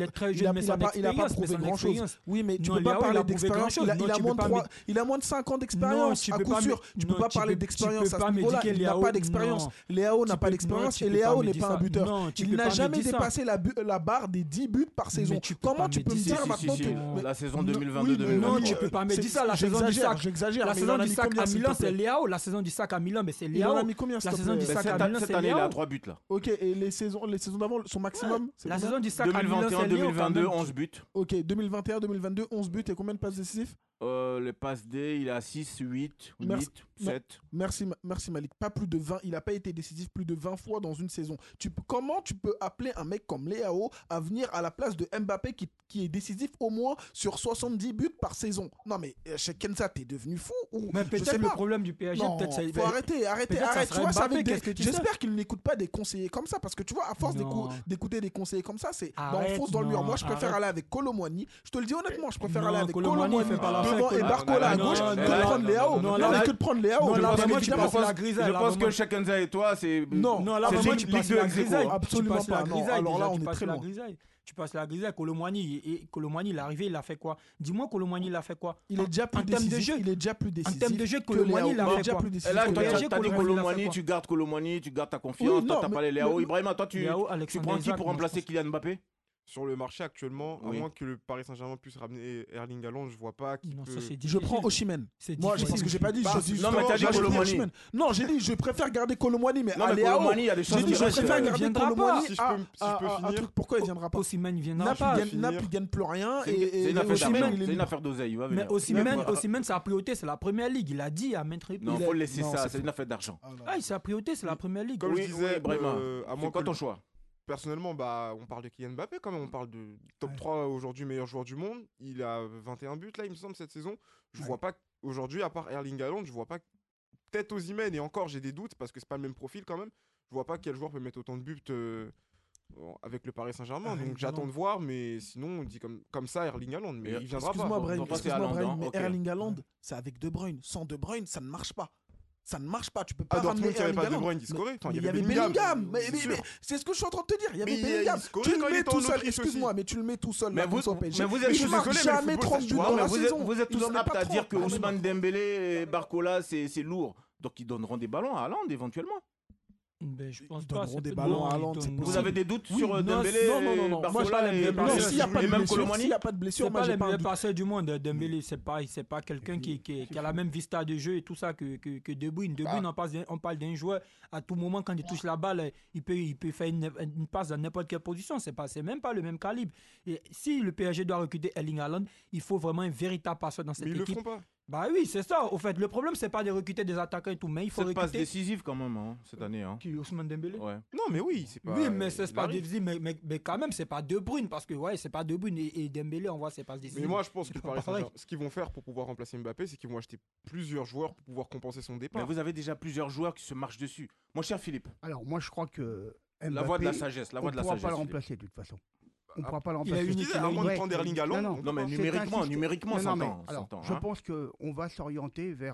pas prouvé grand-chose. Oui, mais tu peux pas parler d'expérience. Il a moins de 5 ans d'expérience. À coup sûr, tu peux pas parler d'expérience à ce niveau-là. Il n'a pas d'expérience. Leao n'a pas d'expérience et Leao n'est pas un buteur. Il n'a jamais dépassé la barre des 10 buts par saison. Comment tu peux me dire maintenant que la saison 2022-2023? Non, tu peux pas me dire ça. La saison du sac. J'exagère. La saison du sac à Milan, c'est Leao. La saison du sac à Milan, mais c'est Leao. Il en a mis combien cette année, il a 3 buts là. Ok, et les saisons d'avant, son maximum, c'est la saison du sac à Milan, c'est 2021-2022, 11 buts. Ok, 2021-2022, 11 buts et combien de passes décisives? Les passes D, il a 6, 8, 7. Merci Malik. Pas plus de 20. Il n'a pas été décisif plus de 20 fois dans une saison. Comment tu peux appeler un mec comme Leao à venir à la place de Mbappé qui est décisif au moins sur 70 buts par saison? Non mais chez Kenza, t'es devenu fou ou mais peut-être le problème du PSG, peut-être ça. Faut arrêter. Tu vois, j'espère qu'il n'écoute pas des conseillers comme ça parce que tu vois, à force d'écouter des conseillers comme ça, c'est on fonce dans le mur. Moi, je préfère aller avec Kolo Muani. Je te le dis honnêtement, je préfère aller avec Kolo Muani devant et Barcola à gauche que de prendre Léao. Non, mais que de prendre Léao. Je pense que chacun et toi, c'est. Non, là, vraiment, tu passes la grisaille. Absolument pas. Alors là, on est très loin. Tu passes la grisaille. Kolo Muani, il est arrivé, il a fait quoi? Dis-moi, Kolo Muani, il a fait quoi? Il est déjà plus décisif. Il est déjà plus décisif. En termes de jeu, Kolo Muani, il a fait quoi? Et là, t'as dit Kolo Muani, tu gardes Kolo Muani, tu gardes ta confiance. Toi, t'as parlé Léao. Ibrahima, toi, tu prends qui pour remplacer Kylian Mbappé? Sur le marché actuellement, Oui. à moins que le Paris Saint-Germain puisse ramener Erling Haaland, je vois pas qui Non, peut... ça, c'est Je difficile. prends Osimhen. C'est Moi, difficile. parce que j'ai pas dit. Bah, je dis non, mais t'as dit moi, j'ai pris Colomwani. Osimhen. Non, j'ai dit je préfère garder Colomwani, mais Non, mais Léao, Colomwani, il y a des chances j'ai dit qu'il je reste, préfère il garder viendra Colomwani. pas. Si je peux un finir. truc. Pourquoi il viendra pas? Osimhen, il viendra Naples, pas. il gagne plus rien. C'est Et une affaire Osimhen, d'argent. il est C'est une libre. affaire d'oseille. Il va Mais venir. Osimhen, sa priorité, c'est la première ligue. Il a dit à maintes reprises. Non, faut le laisser Non, ça. c'est C'est une affaire d'argent. Ah, sa priorité, c'est la première ligue. Comme Oui, je disais, oui, Brahima. à C'est moins quoi que ton choix? Personnellement, on parle de Kylian Mbappé quand même, on parle de top 3 aujourd'hui meilleur joueur du monde. Il a 21 buts là, il me semble, cette saison. Je vois pas aujourd'hui, à part Erling Haaland, je vois pas, peut-être Osimhen, et encore j'ai des doutes parce que c'est pas le même profil quand même. Je vois pas quel joueur peut mettre autant de buts avec le Paris Saint-Germain. Donc j'attends de voir, mais sinon on dit comme ça Erling Haaland, mais il viendra pas. Excuse-moi, Brahim, c'est Haaland, mais ok. Erling Haaland, c'est avec De Bruyne. Sans De Bruyne, ça ne marche pas. Ça ne marche pas, tu peux pas À Dortmund, ramener il y avait Erling pas De Haaland. Bruyne qui scorait. Enfin, Mais il il y y avait avait Bellingham. Bellingham, Mais c'est sûr. c'est ce que je suis en train de te dire. Il y avait Mais il Bellingham. scorait Tu quand le il mets était en tout seul. Autriche Excuse-moi, aussi. mais tu le mets tout seul. Mais là, vous, contre son PSG. mais vous Mais êtes tu tous marques désolé, mais le jamais football, 30 ça se buts voit. dans mais la vous êtes, saison. vous êtes Il tous en est aptes pas à 30. dire que Ah, mais Ousmane non. Dembélé et Barcola, c'est lourd. Donc ils donneront des ballons à Haaland éventuellement. Ben, je pense Ils pas. donneront c'est des peu- ballons non, à ils Haaland, donnent- c'est non. Vous possible. avez des doutes Oui, sur non, Dembélé, non. Moi, je Barcola parle et de S'il n'y a pas et de même blessure, Colomwani. s'il n'y a pas de blessure, C'est moi, pas j'ai le pas un meilleur doute. passeur du monde, Dembélé. C'est pas quelqu'un qui a la même vista de jeu et tout ça que De Bruyne. De Bruyne, on parle d'un joueur, à tout moment, quand il touche la balle, il peut faire une passe dans n'importe quelle position. C'est même pas le même calibre. Et si le PSG doit recruter Erling Haaland, il faut vraiment un véritable passeur dans cette Mais ils le équipe. feront pas. Bah oui, c'est ça. Au fait, le problème, c'est pas de recruter des attaquants et tout, mais il faut Cette passe recruter. décisive quand même cette année. Qui, Ousmane Dembélé? Ouais. Non, mais oui, c'est pas. Oui, mais c'est il pas arrive. décisif, mais quand même, c'est pas De Bruyne, parce que c'est pas De Bruyne et Dembélé, on voit, c'est pas décisif. Mais moi, je pense que C'est le pas Paris pareil. Saint-Germain, ce qu'ils vont faire pour pouvoir remplacer Mbappé, c'est qu'ils vont acheter plusieurs joueurs pour pouvoir compenser son Mais départ. vous avez déjà plusieurs joueurs qui se marchent dessus. Mon cher Philippe, Alors, moi, je crois que Mbappé, la voix de la sagesse. La voix de la on ne pourra sagesse. pas le Philippe. remplacer de toute façon. On ne Ah, pourra pas le il a remplacer. une- Je disais, à moins de prendre Erling Haaland. Non, non. Non, mais C'est numériquement, insisté. numériquement, Non, non, mais s'entend, alors, s'entend, je hein. pense qu'on va s'orienter vers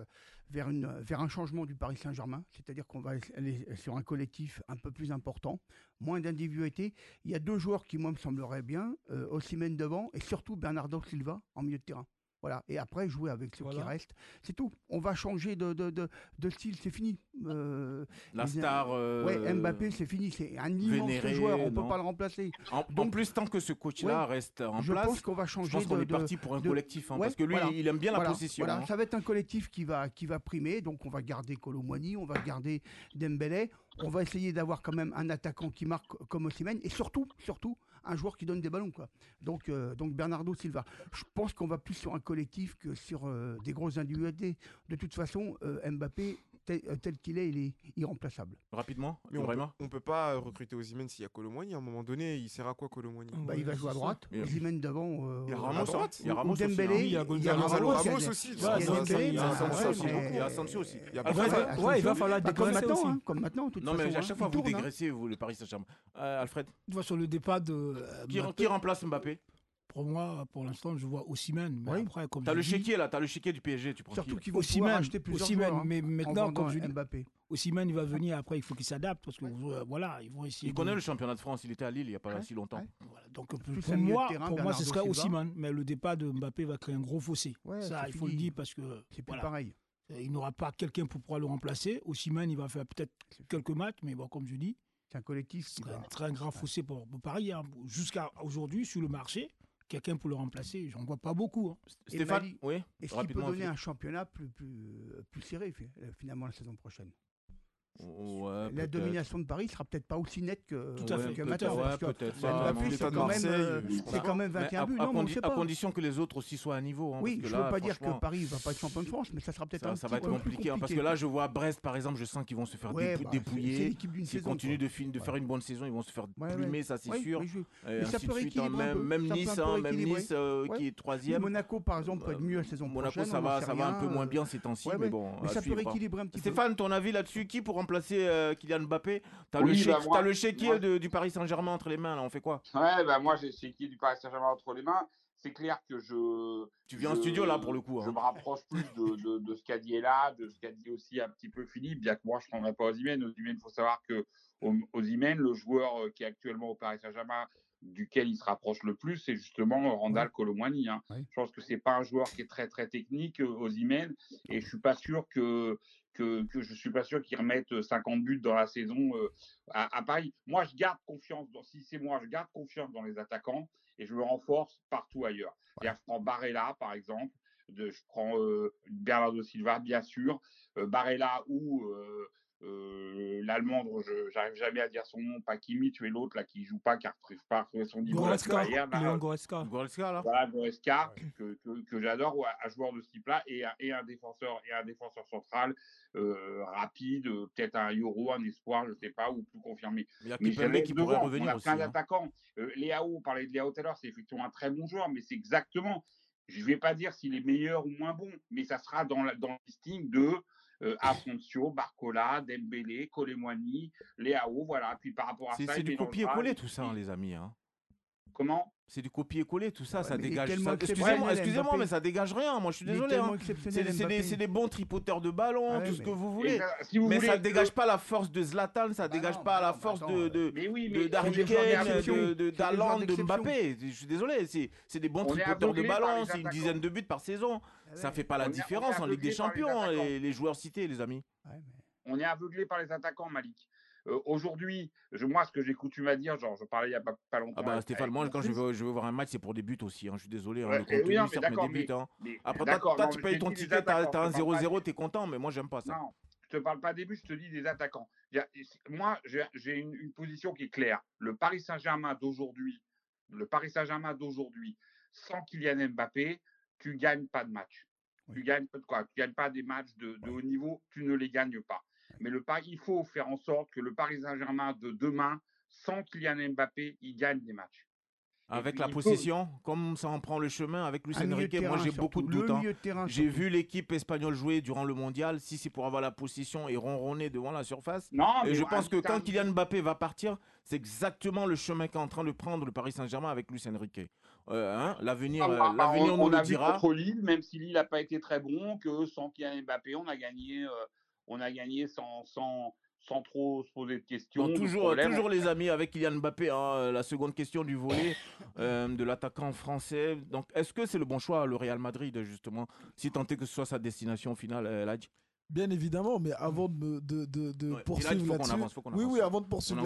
un changement du Paris Saint-Germain, c'est-à-dire qu'on va aller sur un collectif un peu plus important, moins d'individualité. Il y a deux joueurs qui, moi, me sembleraient bien, Osimhen devant et surtout Bernardo Silva en milieu de terrain. Voilà. Et après, jouer avec ceux qui Voilà. restent. C'est tout. On va changer de style, c'est fini. La star. Ouais, Mbappé, c'est fini. C'est un immense vénéré, joueur. On ne peut non. pas le remplacer. En Donc, plus, tant que ce coach-là ouais, reste en je place, pense qu'on va changer je pense qu'on de- est parti pour un de- collectif. Ouais, parce que lui, voilà. il aime bien la Voilà, possession. voilà. hein. Ça va être un collectif qui va primer. Donc, on va garder Colomwani, on va garder Dembélé. On va essayer d'avoir quand même un attaquant qui marque comme Osimhen. Et surtout, un joueur qui donne des ballons, quoi. Donc Bernardo Silva. Je pense qu'on va plus sur un collectif que sur des grosses individualités. De toute façon, Mbappé, tel qu'il est, il est irremplaçable. Rapidement, Mais on peut pas recruter Osimhen s'il y a Colomwani. À un moment donné, il sert à quoi Colomwani Bah, il va jouer à droite, Et- Osimhen devant. Il y a Ramos, Ramos à droite. il y a Ramos ou aussi, hein. Dembélé, Oui, il y a Gonzalo Gonzalo Ramos Ramos aussi. il y a Ouais, Dembélé, il y a Asensio ouais, aussi, mais- il y a Asensio aussi. Il y a Alfred, Alfred, Ouais, il va falloir Bah, comme dégraisser maintenant, aussi. comme maintenant. de toute Non, mais façon, à chaque fois, il vous tourne, hein. dégraissez, vous, le Paris Saint-Germain. Alfred, Tu vois, sur le départ de qui Mbappé, remplace Mbappé? pour moi, pour l'instant, je vois Osimhen. Mais Oui. après, comme T'as je le dis, chéquier là, t'as le chéquier du PSG, tu prends Surtout qui qu'ils vont pouvoir Osimhen, acheter plusieurs Osimhen, joueurs, hein, mais en maintenant, vendant comme je dis, Mbappé. Osimhen, il va venir après, il faut qu'il s'adapte parce que voilà, ils vont essayer. Il connaît le championnat de France, il était à Lille il n'y a pas si longtemps. Voilà, donc Plus pour un milieu de moi, terrain, ce Bernardo serait Silva. Osimhen, mais le départ de Mbappé va créer un gros fossé. Ouais, Ça, c'est il faut le fini. dire parce que C'est plus voilà, pareil. il n'aura pas quelqu'un pour pouvoir le remplacer. Osimhen, il va faire peut-être quelques matchs, mais bon, comme je dis, C'est un collectif ce qui serait va. un très grand fossé pour Paris. Hein. Jusqu'à aujourd'hui, sur le marché, quelqu'un pour le remplacer, j'en vois pas beaucoup. Hein. Stéphane, Mali, oui, Est-ce qu'il peut rapidement. donner Philippe. un championnat plus serré finalement la saison prochaine? Ouais, La peut-être. domination de Paris sera peut-être pas aussi nette que, Tout à fait, que peut-être, maintenant. ouais, parce que peut-être. Mbappé, L'état c'est de quand même, Marseille, je pense c'est pas. quand même Mais 21 buts. à Non, mais on sait à pas. condition que les autres aussi soient à niveau. Hein, Oui, parce je que ne là, veux pas dire que franchement, Paris ne va pas être champion de France, mais ça sera peut-être un ça petit va être peu plus compliqué. Hein, parce que compliqué. là, je vois Brest, par exemple, je sens qu'ils vont se faire Ouais, bah, c'est dépouiller. l'équipe d'une S'ils saison, continuent quoi. de faire une bonne saison, ils vont se faire Ouais, plumer, ouais. ça c'est Oui, sûr. oui, Et mais ça ainsi peut de suite, hein. rééquilibrer un peu. Même Ça peut Nice, un peu même rééquilibrer. Nice Ouais. qui est Mais troisième. Monaco, par exemple, peut être mieux la saison Monaco, prochaine. ça on n'en va, sait ça va un rien, peu moins bien ces temps-ci, ouais, mais ouais. bon. Mais à ça peut suivre, hein. rééquilibrer un petit peu. Stéphane, ton avis là-dessus, qui pour remplacer Kylian Mbappé? T'as Oui, le bah, moi- t'as le chéquier moi- du Paris Saint-Germain entre les mains, là, on fait quoi? Ouais, bah moi j'ai qui du Paris Saint-Germain entre les mains. C'est clair que Tu viens en studio là pour le coup. Je Hein. me rapproche plus de ce qu'a dit Ella, de ce qu'a dit aussi un petit peu Philippe, bien que moi je ne prendrais pas Osimhen. Osimhen, il faut savoir que Osimhen, le joueur qui est actuellement au Paris Saint-Germain, duquel il se rapproche le plus, c'est justement Randal Colomwani. Hein. Je pense que c'est pas un joueur qui est très très technique, Osimhen, et je suis pas sûr que je suis pas sûr qu'ils remettent 50 buts dans la saison à Paris. Moi, je garde confiance si c'est moi, je garde confiance dans les attaquants et je le renforce partout ailleurs. Je prends Barella, par exemple, je prends Bernardo Silva, bien sûr, Barella ou l'Allemand, j'arrive jamais à dire son nom, pas Kimmich, mais l'autre là qui joue pas, qui n'arrive pas à retrouver son niveau. Goretzka, Léon Goretzka. Goretzka, là. Voilà, Goretzka, que j'adore, un joueur de ce type-là, et un défenseur central rapide, peut-être un Euro, un espoir, je sais pas, ou plus confirmé. Il y a Kipembe qui pourrait revenir on a aussi. Plein d'attaquants. Léao, on parlait de Léao tout à l'heure, c'est effectivement un très bon joueur, mais c'est exactement. Je ne vais pas dire s'il est meilleur ou moins bon, mais ça sera dans le listing de Afonso, Barcola, Dembélé, Colomwani, Léao, voilà. Puis par rapport à ça, c'est du copier-coller tout ça, les amis. Hein. Comment? C'est du copier-coller, tout ça, ça dégage. Excusez-moi, mais ça dégage rien. Moi, je suis désolé. Hein. C'est des bons tripoteurs de ballon, tout ce que vous voulez. Mais ça ne dégage pas la force de Zlatan, ça ne dégage pas la force d'Harry Kane, d'Haaland, de Mbappé. Je suis désolé, c'est des bons tripoteurs de ballon, c'est une dizaine de buts par saison. Ça ne fait pas la différence en Ligue des Champions, les joueurs cités, les amis. On est aveuglé par les attaquants, Malik. Aujourd'hui, moi, ce que j'ai coutume à dire, genre, je parlais il n'y a pas longtemps. Ah bah Stéphane, moi, quand je veux voir un match, c'est pour des buts aussi. Hein. Je suis désolé, ouais, le contenu, ça met des buts. Hein. Après, toi, tu payes ton ticket, tu as un 0-0, tu es content, mais moi, j'aime pas ça. Non, je ne te parle pas des buts, je te dis des attaquants. Moi, j'ai une position qui est claire. Le Paris Saint-Germain d'aujourd'hui, sans Kylian Mbappé, tu ne gagnes pas de match. Oui. Tu gagnes pas des matchs de haut niveau, tu ne les gagnes pas. Mais il faut faire en sorte que le Paris Saint-Germain de demain, sans Kylian Mbappé, il gagne des matchs. Avec la possession, comme ça en prend le chemin avec Luis Enrique, moi j'ai beaucoup de doutes. Hein. J'ai vu l'équipe espagnole jouer durant le mondial. Si c'est pour avoir la possession et ronronner devant la surface. Et je pense que quand Kylian Mbappé va partir, c'est exactement le chemin qu'est en train de prendre le Paris Saint-Germain avec Luis Enrique. L'avenir nous le dira. On a vu contre Lille, même si Lille n'a pas été très bon, que sans Kylian Mbappé, on a gagné sans trop se poser de questions. Donc, toujours les amis avec Kylian Mbappé, hein, la seconde question du volet de l'attaquant français. Donc, est-ce que c'est le bon choix, le Real Madrid, justement, si tant est que ce soit sa destination finale, Ladj? Bien évidemment, mais avant de poursuivre là-dessus, avant de poursuivre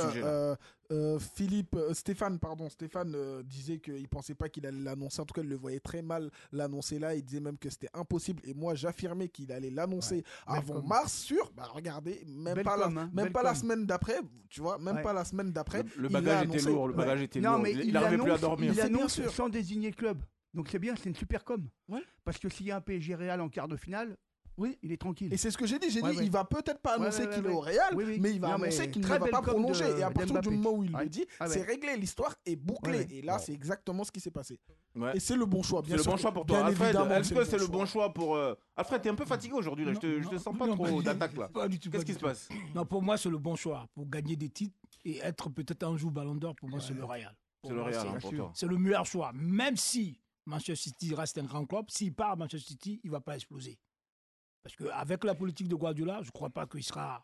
là-dessus, Stéphane disait qu'il ne pensait pas qu'il allait l'annoncer. En tout cas, il le voyait très mal l'annoncer là. Il disait même que c'était impossible. Et moi, j'affirmais qu'il allait l'annoncer avant mars. Regardez, même pas la semaine d'après. Tu vois, même pas la semaine d'après. Le bagage était lourd. Non, mais il n'arrivait plus à dormir. Il annonce sans désigner le club. Donc c'est bien, c'est une super com. Parce que s'il y a un PSG Real en quart de finale. Oui, il est tranquille. Et c'est ce que j'ai dit. Il va peut-être pas annoncer qu'il est au Real, mais il va annoncer qu'il ne va pas prolonger. Et à partir du moment où il le dit, c'est réglé. L'histoire est bouclée. Et là, c'est exactement ce qui s'est passé. Et c'est le bon choix, bien sûr. C'est le bon choix pour toi. Alfred, est-ce que c'est le bon choix pour... Alfred, t'es un peu fatigué aujourd'hui. Je te sens pas trop d'attaque là. Qu'est-ce qui se passe? Non, pour moi, c'est le bon choix. Pour gagner des titres et être peut-être un jour Ballon d'Or, pour moi, c'est le Real. C'est le Real, pour toi. C'est le meilleur choix. Même si Manchester City reste un grand club, s'il part à Manchester City, il ne va pas exploser. Parce qu'avec la politique de Guardiola, je ne crois pas qu'il sera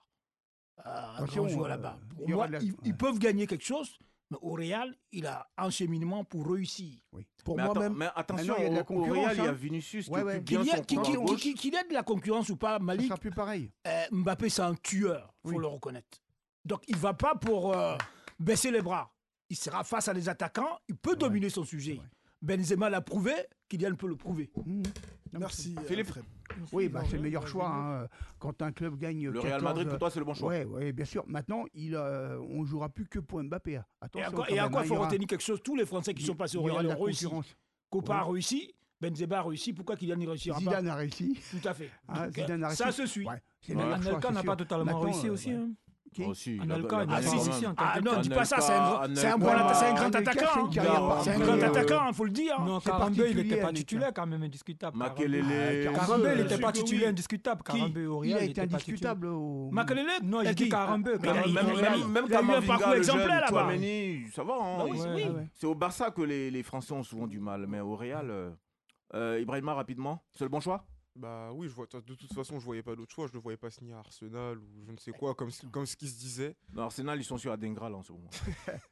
un grand joueur là-bas. Pour moi, ils peuvent gagner quelque chose, mais au Real, il a un cheminement pour réussir. Oui. Mais attention, au Real, il y a Vinicius qui est bien son qu'il ait de la concurrence ou pas, Malik, ça sera plus pareil. Mbappé, c'est un tueur, il faut le reconnaître. Donc, il ne va pas pour baisser les bras. Il sera face à des attaquants, il peut dominer son sujet. Benzema l'a prouvé, Kylian peut le prouver. Merci Philippe. Oui, c'est le meilleur choix. Hein. Quand un club gagne. Le Real Madrid, pour toi, c'est le bon choix. Oui, bien sûr. Maintenant, on ne jouera plus que pour Mbappé. Attention, et à quoi il faut retenir quelque chose? Tous les Français qui sont passés au Real ont réussi. Copa a réussi, Benzema a réussi. Pourquoi Kylian n'y réussira pas? Zidane a réussi. Tout à fait. Zidane a réussi. Ça se suit. Anelka n'a pas totalement réussi aussi. Anelka, non, dis pas ça, c'est un grand attaquant. C'est un grand attaquant, il faut le dire. Non, Karambeu, il n'était pas titulaire quand même, indiscutable. Karambeu, il n'était pas titulaire, indiscutable. Karambeu au Real, il était indiscutable. Makelele? Non, il dit Karambeu. Même il a eu un parcours exemplaire là-bas. Ça va, c'est au Barça que les Français ont souvent du mal, mais au Real, Ibrahima, rapidement, c'est le bon choix? Bah oui, de toute façon, je voyais pas d'autre choix. Je le voyais pas signer à Arsenal ou je ne sais quoi, comme ce qui se disait. Non, Arsenal, ils sont sur Adingra là en ce moment.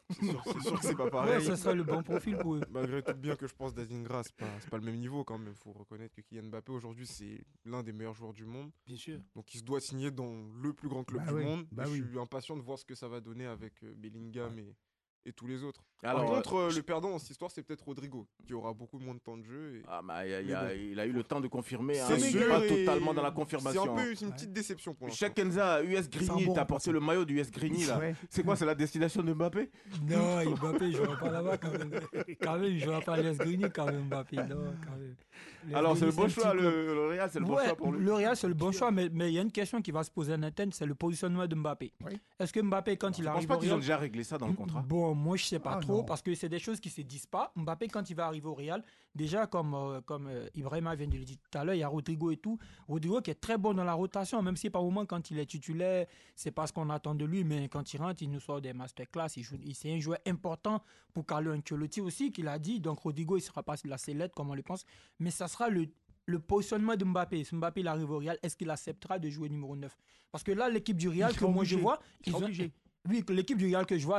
C'est sûr que c'est pas Ouais, pareil. ça serait le bon profil pour eux. Malgré tout bien que je pense d'Azingra, c'est pas le même niveau quand même. Il faut reconnaître que Kylian Mbappé aujourd'hui c'est l'un des meilleurs joueurs du monde. Bien sûr. Donc il se doit signer dans le plus grand club Bah du oui, monde. bah Et oui. Je suis impatient de voir ce que ça va donner avec Bellingham et tous les autres. Alors, Par contre, le perdant dans cette histoire, c'est peut-être Rodrigo, qui aura beaucoup moins de temps de jeu. Ah bah, Mais bon. il a eu le temps de confirmer. Hein, C'est il sûr, n'est pas et totalement dans la confirmation. C'est une petite déception pour l'instant. Cheikh Kenza, US Grigny, bon t'as porté le maillot du US Grigny là. Ouais. C'est quoi, c'est la destination de Mbappé? Non, Mbappé, je ne jouera pas là-bas quand même. Quand même, je ne jouera pas à l'ES Grigny quand même, Mbappé. Non, quand même. l'ES Alors, c'est le Grigny, bon un choix, petit club. le Real, c'est le bon Ouais, choix pour lui. Le Real, c'est le bon choix, mais il y a une question qui va se poser à Nathan, c'est le positionnement de Mbappé. Oui. Est-ce que Mbappé, quand il Je pense arrive pas au qu'ils ont Real... déjà réglé ça dans le contrat. Bon, moi, je sais pas Ah, trop, non. parce que c'est des choses qui se disent pas. Mbappé, quand il va arriver au Real, déjà, comme Ibrahima vient de le dire tout à l'heure, il y a Rodrigo et tout. Rodrigo qui est très bon dans la rotation, même si par moment, quand il est titulaire, c'est pas ce qu'on attend de lui, mais quand il rentre, il nous sort des masterclass. C'est un joueur important pour Carlo Ancelotti aussi, qu'il a dit. Donc, Rodrigo, il sera pas la sellette, comme on le pense. Mais ça sera le positionnement de Mbappé. Si Mbappé il arrive au Real, est-ce qu'il acceptera de jouer numéro 9? Parce que là, l'équipe du Real Il que sera moi je obligé. vois, Il sera obligé. oui, que l'équipe du Real que je vois,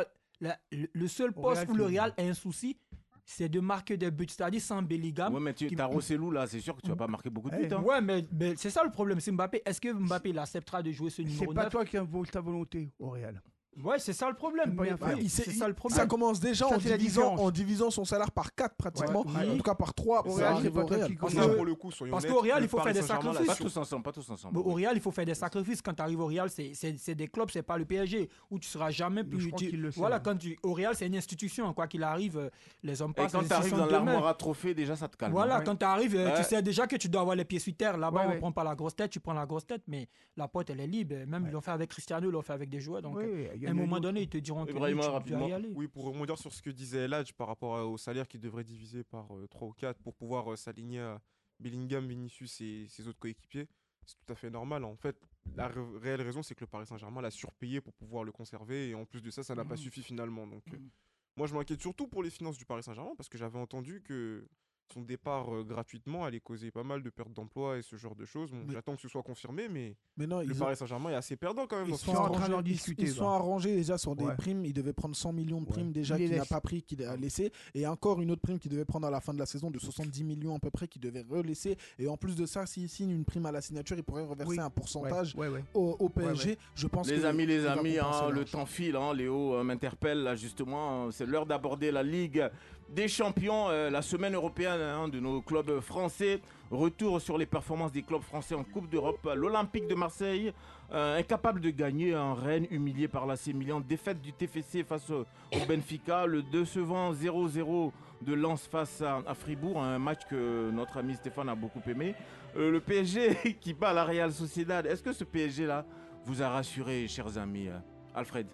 le seul Au poste Real, où le c'est- Real a un souci, c'est de marquer des buts, c'est-à-dire sans Bellingham. Ouais, mais t'as Rossellou là, c'est sûr que tu vas pas marquer beaucoup de buts. Hein. Ouais, mais c'est ça le problème, c'est Mbappé. Est-ce que Mbappé il acceptera de jouer ce C'est numéro pas 9? toi qui impose ta volonté au Real. Ouais, c'est ça le problème. pas bien faire. C'est ça le problème. Ça commence déjà Ça, en c'est la divisant, différence. en divisant son salaire par 4 pratiquement, Ouais. en tout cas par 3 Au pour Real, arriver c'est pas au toi Real. qui Parce connais. que pour le coup, soyons Parce honnêtes, qu'au Real, le il faut Paris faire des Saint-Germain, là, sacrifices. c'est Pas tous ensemble. Bon, au Real, il faut faire des sacrifices. Quand tu arrives au Real, c'est des clubs, c'est pas le PSG où tu seras jamais Mais plus. je crois qu'il le sait, Voilà, hein. au Real, c'est une institution. Quoi qu'il arrive, les hommes Et passent. quand les tu arrives décisions dans de demain. l'armoire à trophée, déjà ça te calme. Voilà, Ouais. quand tu arrives, Ouais. tu sais déjà que tu dois avoir les pieds sur terre. Là-bas, Ouais, on ouais. prend pas la grosse tête, tu prends la grosse tête, mais la porte, elle est libre. Même ils l'ont fait avec Cristiano, ils l'ont fait avec des joueurs. Donc, Oui, oui, il y à en un a moment d'autres. donné, ils te diront que Ibrahima, oui, tu dois rapidement. y aller. Oui, pour rebondir sur ce que disait Eladj par rapport au salaire qui devrait diviser par 3 ou 4 pour pouvoir s'aligner à Bellingham, Vinicius et ses autres coéquipiers, c'est tout à fait normal. En fait, la réelle raison, c'est que le Paris Saint-Germain l'a surpayé pour pouvoir le conserver et en plus de ça, ça n'a pas suffi finalement. Donc, moi, je m'inquiète surtout pour les finances du Paris Saint-Germain parce que j'avais entendu que son départ gratuitement allait causer pas mal de pertes d'emploi et ce genre de choses. Bon, Mais- j'attends que ce soit confirmé, mais non, le ils Paris Saint-Germain est assez perdant quand même. Ils dans sont, ce en train arrangés, d'en discuter, ils sont là. arrangés déjà sur des Ouais. primes. Ils devaient prendre 100 millions de primes Ouais. déjà Il les qu'il n'a laisse. pas pris, qu'il a laissé. Et encore une autre prime qu'il devait prendre à la fin de la saison de 70 millions à peu près qu'il devait relaisser. Et en plus de ça, s'il signe une prime à la signature, il pourrait reverser Oui. un pourcentage Ouais, ouais. au PSG. Ouais. Je pense Les que amis, il va hein, compenser le large. temps file. Hein, Léo m'interpelle là justement. C'est l'heure d'aborder la Ligue des Champions, la semaine européenne hein, de nos clubs français. Retour sur les performances des clubs français en Coupe d'Europe. L'Olympique de Marseille, incapable de gagner en Rennes, humilié par l'AC Milan. Défaite du TFC face au Benfica. Le décevant 0-0 de Lens face à Fribourg. Un match que notre ami Stéphane a beaucoup aimé. Le PSG qui bat la Real Sociedad. Est-ce que ce PSG-là vous a rassuré, chers amis? Alfred?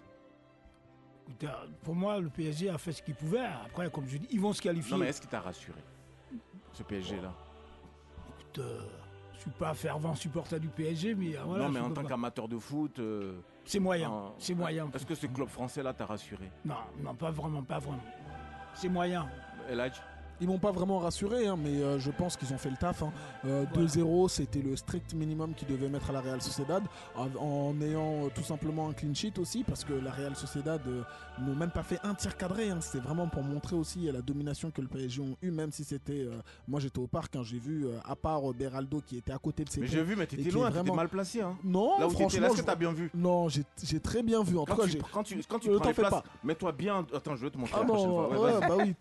Écoute, pour moi, le PSG a fait ce qu'il pouvait. Après, comme je dis, ils vont se qualifier. Non, mais est-ce qu'il t'a rassuré, ce PSG-là? Écoute, je suis pas fervent supporter du PSG, mais voilà. Non, mais je en peux tant pas. qu'amateur de foot... C'est moyen, c'est moyen. Est-ce que ce club français-là t'a rassuré? Non, non, pas vraiment, pas vraiment. C'est moyen. Eladj? Ils m'ont pas vraiment rassuré, hein, mais je pense qu'ils ont fait le taf. Hein. 2-0, c'était le strict minimum qu'ils devaient mettre à la Real Sociedad, en ayant tout simplement un clean sheet aussi, parce que la Real Sociedad n'ont même pas fait un tir cadré. Hein. C'était vraiment pour montrer aussi la domination que le PSG ont eu, même si c'était... moi j'étais au parc, hein, j'ai vu, à part Beraldo qui était à côté de ses Mais pompes, j'ai vu, mais et t'étais qui est loin, vraiment- t'étais mal placé. Hein. Non, Là où t'étais, franchement, est-ce que t'as bien vu? Non, j'ai très bien vu. En tout cas, Quand tu Ne prends t'en les fais places, pas. mets-toi bien... Attends, je vais te montrer Ah la prochaine non, fois. ouais, vas-y. bah oui,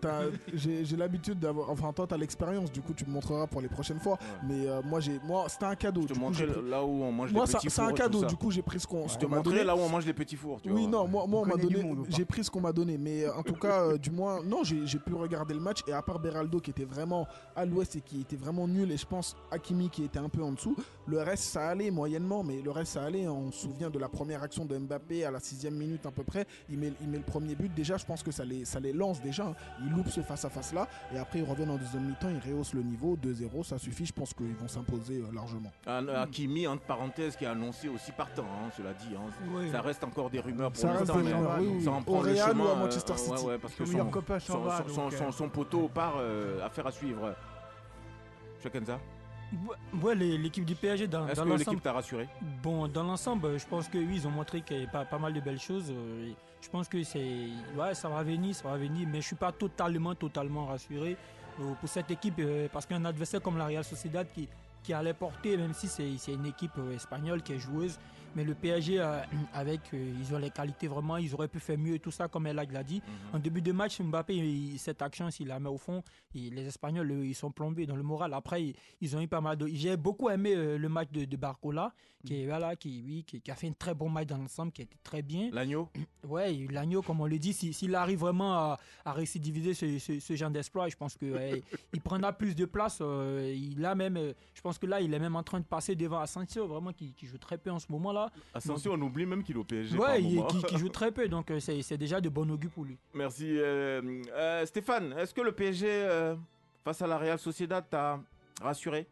j'ai l'habitude d'avoir. Enfin, toi, t'as l'expérience, du coup, tu me montreras pour les prochaines fois. Mais moi, c'était un cadeau. Je te du coup, montrais j'ai pris- là où on mange Moi, les petits fours. c'est un et tout cadeau, ça. du coup, j'ai pris ce qu'on Je te m'a montrais donné. là où on mange les petits fours. Tu Oui, vois. non, moi on m'a connaît du donné, monde, ou pas j'ai pris ce qu'on m'a donné, mais en tout cas, du moins, non, j'ai pu regarder le match et à part Beraldo qui était vraiment à l'ouest et qui était vraiment nul, et je pense Hakimi qui était un peu en dessous, le reste ça allait moyennement, mais le reste ça allait. On se souvient de la première action de Mbappé à la 6e minute à peu près, il met le premier but, déjà je pense que ça les lance déjà, hein. Ils loupent ce face-à-face là, et après ils reviennent en deuxième mi-temps, ils rehaussent le niveau, 2-0, ça suffit, je pense qu'ils vont s'imposer largement. Hakimi, entre parenthèses, qui a annoncé aussi partant, hein, cela dit. Hein. Oui. Ça reste encore des rumeurs pour Ça reste l'instant, des mais rumeurs, oui, oui. ça en Au prend le Real chemin, ou à Manchester City. ouais, parce que Son meilleur copain s'en va, donc, son poteau part, affaire à suivre. Chakenza? Ouais, l'équipe du PSG dans Est-ce l'ensemble. que l'équipe t'a rassuré? Bon, dans l'ensemble, je pense que oui, ils ont montré qu'il y a pas mal de belles choses. Je pense que ça va venir, mais je suis pas totalement rassuré pour cette équipe parce qu'un adversaire comme la Real Sociedad qui allait porter, même si c'est une équipe espagnole qui est joueuse, mais le PSG ils ont les qualités vraiment, ils auraient pu faire mieux et tout ça comme El Hadj l'a dit. En début de match, Mbappé, cette action, s'il la met au fond, les Espagnols, ils sont plombés dans le moral. Après, ils ont eu pas mal de... J'ai beaucoup aimé le match de Barcola, qui a fait un très bon match dans l'ensemble, qui a été très bien. L'agneau? Ouais, l'agneau, comme on le dit, s'il arrive vraiment à récidiviser ce genre d'exploit, je pense qu'il prendra plus de place. Je pense que là, il est même en train de passer devant Asensio, vraiment, qui joue très peu en ce moment-là. Asensio, on oublie même qu'il est au PSG. Ouais, qui joue très peu, donc c'est déjà de bon augure pour lui. Merci. Stéphane, est-ce que le PSG, face à la Real Sociedad, t'a rassuré?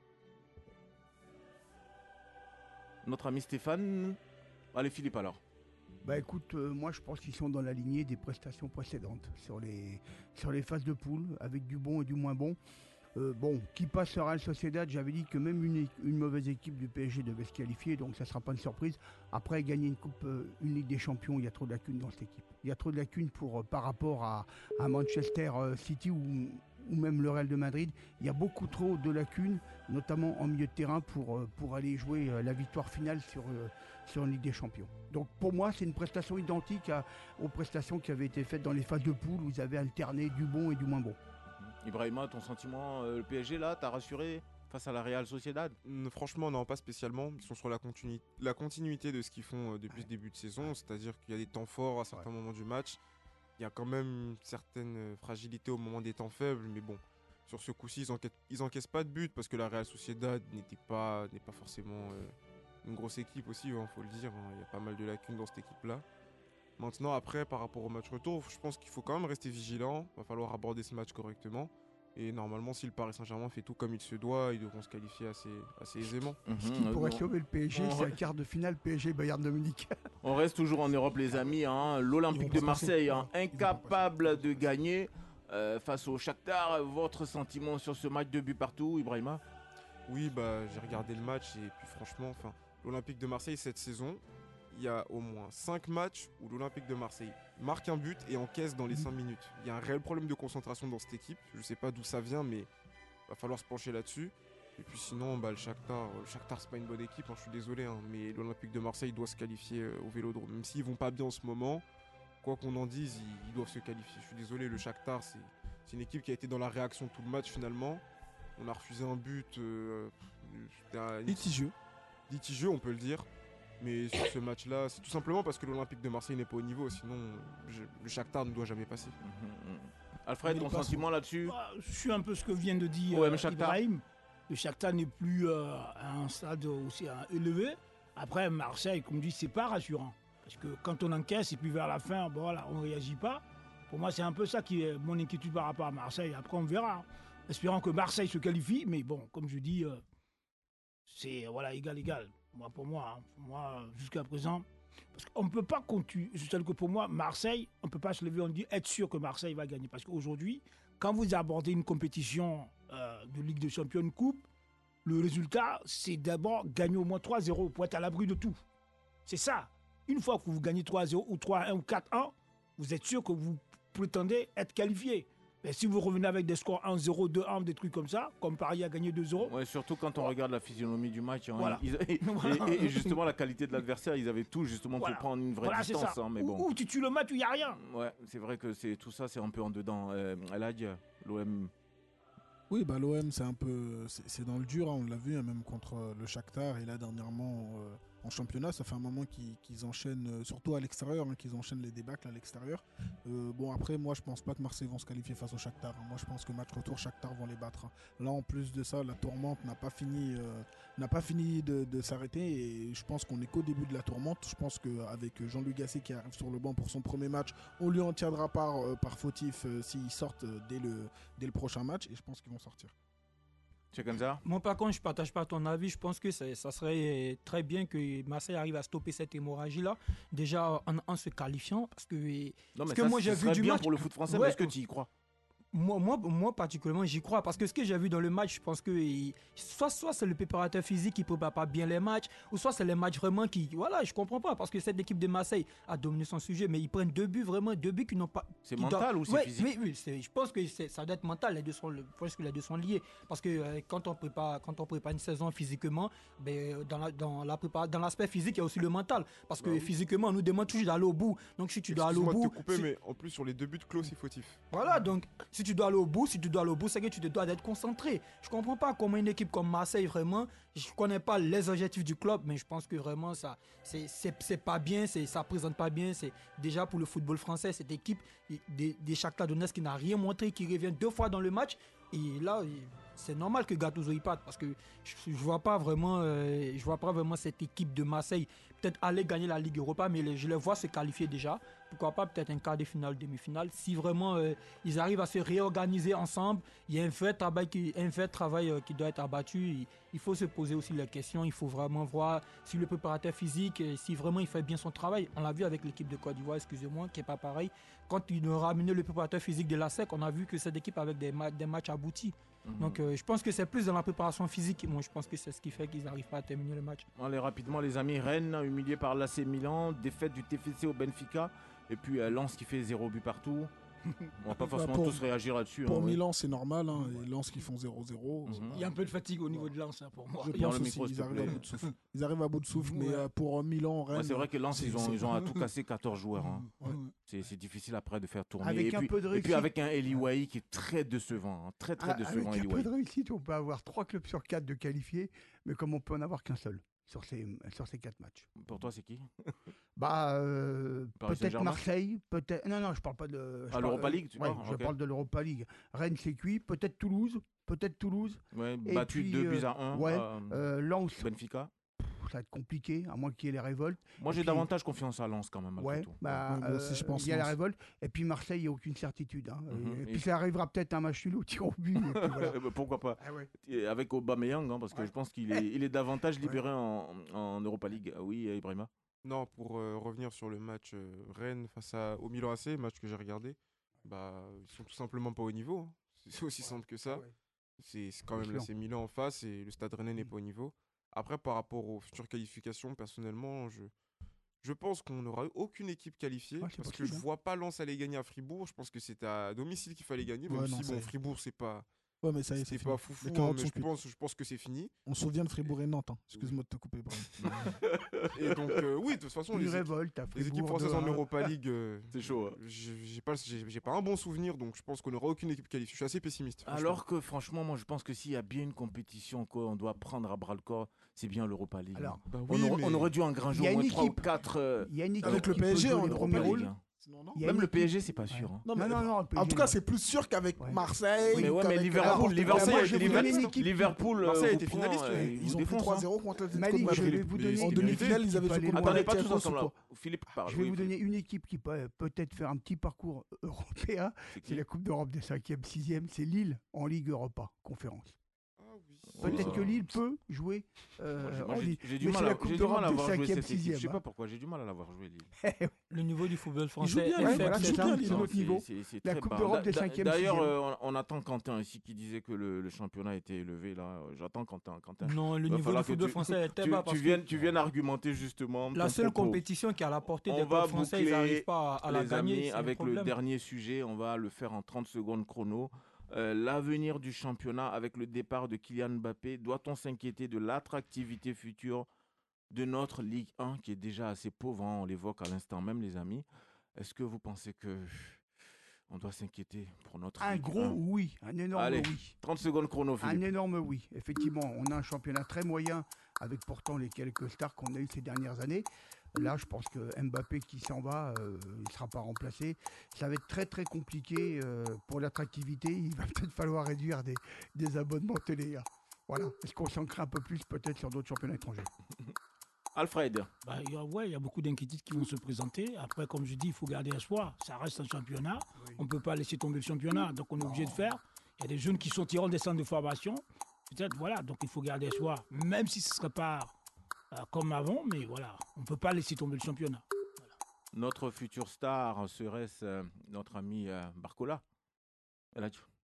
Notre ami Stéphane. Allez, Philippe, alors. Bah écoute, moi je pense qu'ils sont dans la lignée des prestations précédentes sur les phases de poule, avec du bon et du moins bon. Qui passe à Real Sociedad, j'avais dit que même une mauvaise équipe du PSG devait se qualifier, donc ça ne sera pas une surprise. Après, gagner une Ligue des Champions, il y a trop de lacunes dans cette équipe. Il y a trop de lacunes par rapport à Manchester City ou même le Real de Madrid. Il y a beaucoup trop de lacunes, notamment en milieu de terrain, pour aller jouer la victoire finale sur une Ligue des Champions. Donc pour moi, c'est une prestation identique aux prestations qui avaient été faites dans les phases de poule où ils avaient alterné du bon et du moins bon. Ibrahima, ton sentiment, le PSG là, t'as rassuré face à la Real Sociedad? Franchement, non, pas spécialement. Ils sont sur la continuité de ce qu'ils font depuis le début de saison, c'est-à-dire qu'il y a des temps forts à certains moments du match. Il y a quand même une certaine fragilité au moment des temps faibles, mais bon, sur ce coup-ci, ils encaissent pas de but parce que la Real Sociedad n'est pas forcément une grosse équipe aussi, faut le dire. Il y a pas mal de lacunes dans cette équipe-là. Maintenant, après, par rapport au match retour, je pense qu'il faut quand même rester vigilant. Il va falloir aborder ce match correctement. Et normalement, si le Paris Saint-Germain fait tout comme il se doit, ils devront se qualifier assez aisément. Ce qui pourrait sauver le PSG, c'est un quart de finale PSG-Bayern de Munich. On reste toujours en Europe, les amis. L'Olympique de Marseille, incapable de gagner face au Shakhtar. Votre sentiment sur ce match de but partout, Ibrahima? Oui, j'ai regardé le match et puis franchement, l'Olympique de Marseille cette saison, il y a au moins 5 matchs où l'Olympique de Marseille marque un but et encaisse dans les 5 minutes. Il y a un réel problème de concentration dans cette équipe. Je ne sais pas d'où ça vient, mais il va falloir se pencher là-dessus. Et puis sinon, le Shakhtar, c'est pas une bonne équipe, je suis désolé, mais l'Olympique de Marseille doit se qualifier au Vélodrome. Même s'ils vont pas bien en ce moment, quoi qu'on en dise, ils doivent se qualifier. Je suis désolé, le Shakhtar, c'est une équipe qui a été dans la réaction tout le match finalement. On a refusé un but litigieux, on peut le dire. Mais sur ce match-là, c'est tout simplement parce que l'Olympique de Marseille n'est pas au niveau. Sinon, le Shakhtar ne doit jamais passer. Alfred, ton sentiment là-dessus? Je suis un peu ce que vient de dire Ibrahim. Le Shakhtar n'est plus à un stade aussi élevé. Après, Marseille, comme dit, c'est pas rassurant. Parce que quand on encaisse et puis vers la fin, on ne réagit pas. Pour moi, c'est un peu ça qui est mon inquiétude par rapport à Marseille. Après, on verra. Espérant que Marseille se qualifie. Mais bon, comme je dis, c'est égal. Pour moi, jusqu'à présent, parce qu'on ne peut pas continuer. Je sais que pour moi, Marseille, on ne peut pas se lever, on dit être sûr que Marseille va gagner. Parce qu'aujourd'hui, quand vous abordez une compétition de Ligue des Champions, une coupe, le résultat, c'est d'abord gagner au moins 3-0 pour être à l'abri de tout. C'est ça. Une fois que vous gagnez 3-0 ou 3-1 ou 4-1, vous êtes sûr que vous prétendez être qualifié. Mais si vous revenez avec des scores 1-0, 2-1, des trucs comme ça, comme Paris a gagné 2-0. Ouais, surtout quand on regarde la physionomie du match. Voilà. Et justement, la qualité de l'adversaire, ils avaient tout justement pour prendre une vraie distance. Mais bon. Ou tu tues le match ou il n'y a rien. Ouais, c'est vrai que tout ça, c'est un peu en dedans. El Hadj, l'OM. Oui, l'OM, c'est un peu. C'est dans le dur, on l'a vu, même contre le Shakhtar. Et là, dernièrement, en championnat, ça fait un moment qu'ils enchaînent, surtout à l'extérieur, qu'ils enchaînent les débâcles à l'extérieur. Après, moi, je pense pas que Marseille vont se qualifier face au Shakhtar. Moi, je pense que match retour, Shakhtar vont les battre. Là, en plus de ça, la tourmente n'a pas fini de s'arrêter. Et je pense qu'on n'est qu'au début de la tourmente. Je pense qu'avec Jean-Louis Gasset qui arrive sur le banc pour son premier match, on lui en tiendra par fautif s'ils sortent dès le prochain match. Et je pense qu'ils vont sortir. Moi, par contre, je ne partage pas ton avis. Je pense que ça serait très bien que Marseille arrive à stopper cette hémorragie-là, déjà en se qualifiant. Parce que, moi, j'ai vu du match pour le foot français, mais est-ce que tu y crois? Moi, particulièrement, j'y crois. Parce que ce que j'ai vu dans le match, je pense que soit c'est le préparateur physique qui ne prépare pas bien les matchs, ou soit c'est les matchs vraiment qui. Voilà, je ne comprends pas. Parce que cette équipe de Marseille a dominé son sujet, mais ils prennent 2 buts qui n'ont pas. C'est mental ou c'est physique? Oui, je pense que ça doit être mental. Je pense que les deux sont liés. Parce que quand on prépare une saison physiquement, dans l'aspect physique, il y a aussi le mental. Parce que physiquement, on nous demande toujours d'aller au bout. Donc si tu dois aller au bout. Mais en plus, sur les 2 buts, Klaus est fautif. Voilà, donc si tu dois aller au bout, c'est que tu te dois d'être concentré. Je comprends pas comment une équipe comme Marseille, vraiment, je connais pas les objectifs du club, mais je pense que vraiment ça, c'est pas bien, ça présente pas bien. C'est déjà pour le football français, cette équipe des Shakhtar Donetsk qui n'a rien montré, qui revient 2 fois dans le match. Et là, c'est normal que Gattuso y parte parce que je vois pas vraiment cette équipe de Marseille peut-être aller gagner la Ligue Europa, mais je les vois se qualifier déjà. Pourquoi pas peut-être un quart de finale, demi-finale. Si vraiment ils arrivent à se réorganiser ensemble, il y a un vrai travail qui doit être abattu. Il faut se poser aussi la question. Il faut vraiment voir si le préparateur physique, si vraiment il fait bien son travail. On l'a vu avec l'équipe de Côte d'Ivoire, excusez-moi, qui n'est pas pareil. Quand ils ont ramené le préparateur physique de la SEC, on a vu que cette équipe avec des matchs aboutis. Donc je pense que c'est plus dans la préparation physique. Moi, je pense que c'est ce qui fait qu'ils n'arrivent pas à terminer le match. Allez, rapidement, les amis. Rennes, humilié par l'AC Milan, défaite du TFC au Benfica. Et puis Lens qui fait 0 but partout. On va pas forcément tous réagir là-dessus. Pour Milan, c'est normal. Et Lens qui font 0-0. Il y a un peu de fatigue au niveau de Lens pour moi. Je pense aussi qu'ils arrivent à bout de souffle. Ils arrivent à bout de souffle, mais pour Milan, Rennes. C'est vrai que Lens, ils ont à tout casser 14 joueurs. C'est difficile après de faire tourner. Avec et puis avec un Eli Wahi qui est très décevant. Très décevant. Avec un peu de réussite, on peut avoir 3 clubs sur 4 de qualifiés, mais comme on peut en avoir qu'un seul sur ces 4 matchs. Pour toi, c'est qui? Peut-être Marseille, peut-être. Non, je parle pas de. L'Europa League, tu parles? Je parle de l'Europa League. Rennes, c'est cuit. Peut-être Toulouse. Ouais, battu 2-1. Ouais. Lens. Benfica. Ça va être compliqué, à moins qu'il y ait les révoltes. Moi, j'ai davantage confiance à Lens quand même. Ouais, tout. Je pense il y a la révolte. Et puis Marseille, il n'y a aucune certitude. Et puis ça arrivera peut-être un match nul au tir au but. Voilà. Pourquoi pas. Avec Aubameyang, parce que je pense qu'il est davantage libéré en Europa League. Oui, Ibrahima. Non, pour revenir sur le match Rennes face au Milan AC, match que j'ai regardé, ils sont tout simplement pas au niveau. Hein. C'est aussi simple que ça. C'est quand même l'AC Milan en face et le Stade Rennais n'est pas au niveau. Après, par rapport aux futures qualifications, personnellement, je pense qu'on n'aura aucune équipe qualifiée parce que je ne vois pas Lens aller gagner à Fribourg. Je pense que c'est à domicile qu'il fallait gagner. Même si Fribourg, c'est pas. Ouais, mais ça y est, c'est pas foufou, mais je pense que c'est fini. On se souvient de Fribourg et Nantes. Excuse-moi de te couper. Et donc, oui, de toute façon, les équipes françaises en Europa League, c'est chaud. J'ai pas un bon souvenir, donc je pense qu'on n'aura aucune équipe qualifiée. Je suis assez pessimiste. Alors que franchement, moi, je pense que s'il y a bien une compétition qu'on doit prendre à bras le corps, c'est bien l'Europa League. Alors, on aurait dû en grand jour au moins 3 ou 4. Il y a une équipe avec le PSG en premier rôle. Même le PSG, c'est pas sûr. Hein. Non, en tout cas, c'est plus sûr qu'avec Marseille. Mais Liverpool, Marseille a été finaliste. Ils ont pris 3-0 contre l'Atlético de Madrid. En demi-finale, ils avaient fait Attendez pas tous ensemble là. Philippe parle. Je vais vous donner une équipe qui peut peut-être faire un petit parcours européen. C'est la Coupe d'Europe des 5e, 6e. C'est Lille en Ligue Europa, conférence. Peut-être que Lille peut jouer. J'ai du mal à l'avoir joué cette équipe. Je sais pas pourquoi, j'ai du mal à l'avoir joué Lille. Le niveau du football français. C'est notre niveau. La Coupe d'Europe des 5e. D'ailleurs, on attend Quentin ici qui disait que le championnat était élevé là. J'attends Quentin. Non, le niveau du football français était bas. Tu viens argumenter justement. La seule compétition qui est à la portée des clubs français, ils n'arrivent pas à la gagner. Avec le dernier sujet, on va le faire en 30 secondes chrono. L'avenir du championnat avec le départ de Kylian Mbappé, doit-on s'inquiéter de l'attractivité future de notre Ligue 1 qui est déjà assez pauvre, on l'évoque à l'instant même les amis. Est-ce que vous pensez que on doit s'inquiéter pour notre Ligue 1? Un gros oui, un énorme oui. 30 secondes chrono, Philippe. Un énorme oui, effectivement, on a un championnat très moyen avec pourtant les quelques stars qu'on a eu ces dernières années. Là, je pense que Mbappé qui s'en va, il ne sera pas remplacé. Ça va être très très compliqué pour l'attractivité. Il va peut-être falloir réduire des abonnements télé. Voilà. Est-ce qu'on s'en crée un peu plus peut-être sur d'autres championnats étrangers? Alfred. Il y a beaucoup d'inquiétudes qui vont se présenter. Après, comme je dis, il faut garder espoir. Ça reste un championnat. Oui. On ne peut pas laisser tomber le championnat. Donc, on est obligé de faire. Il y a des jeunes qui sortiront des centres de formation. Peut-être, voilà. Donc, il faut garder espoir. Même si ce ne serait pas comme avant, mais voilà, on ne peut pas laisser tomber le championnat. Voilà. Notre future star serait-ce notre ami Barcola?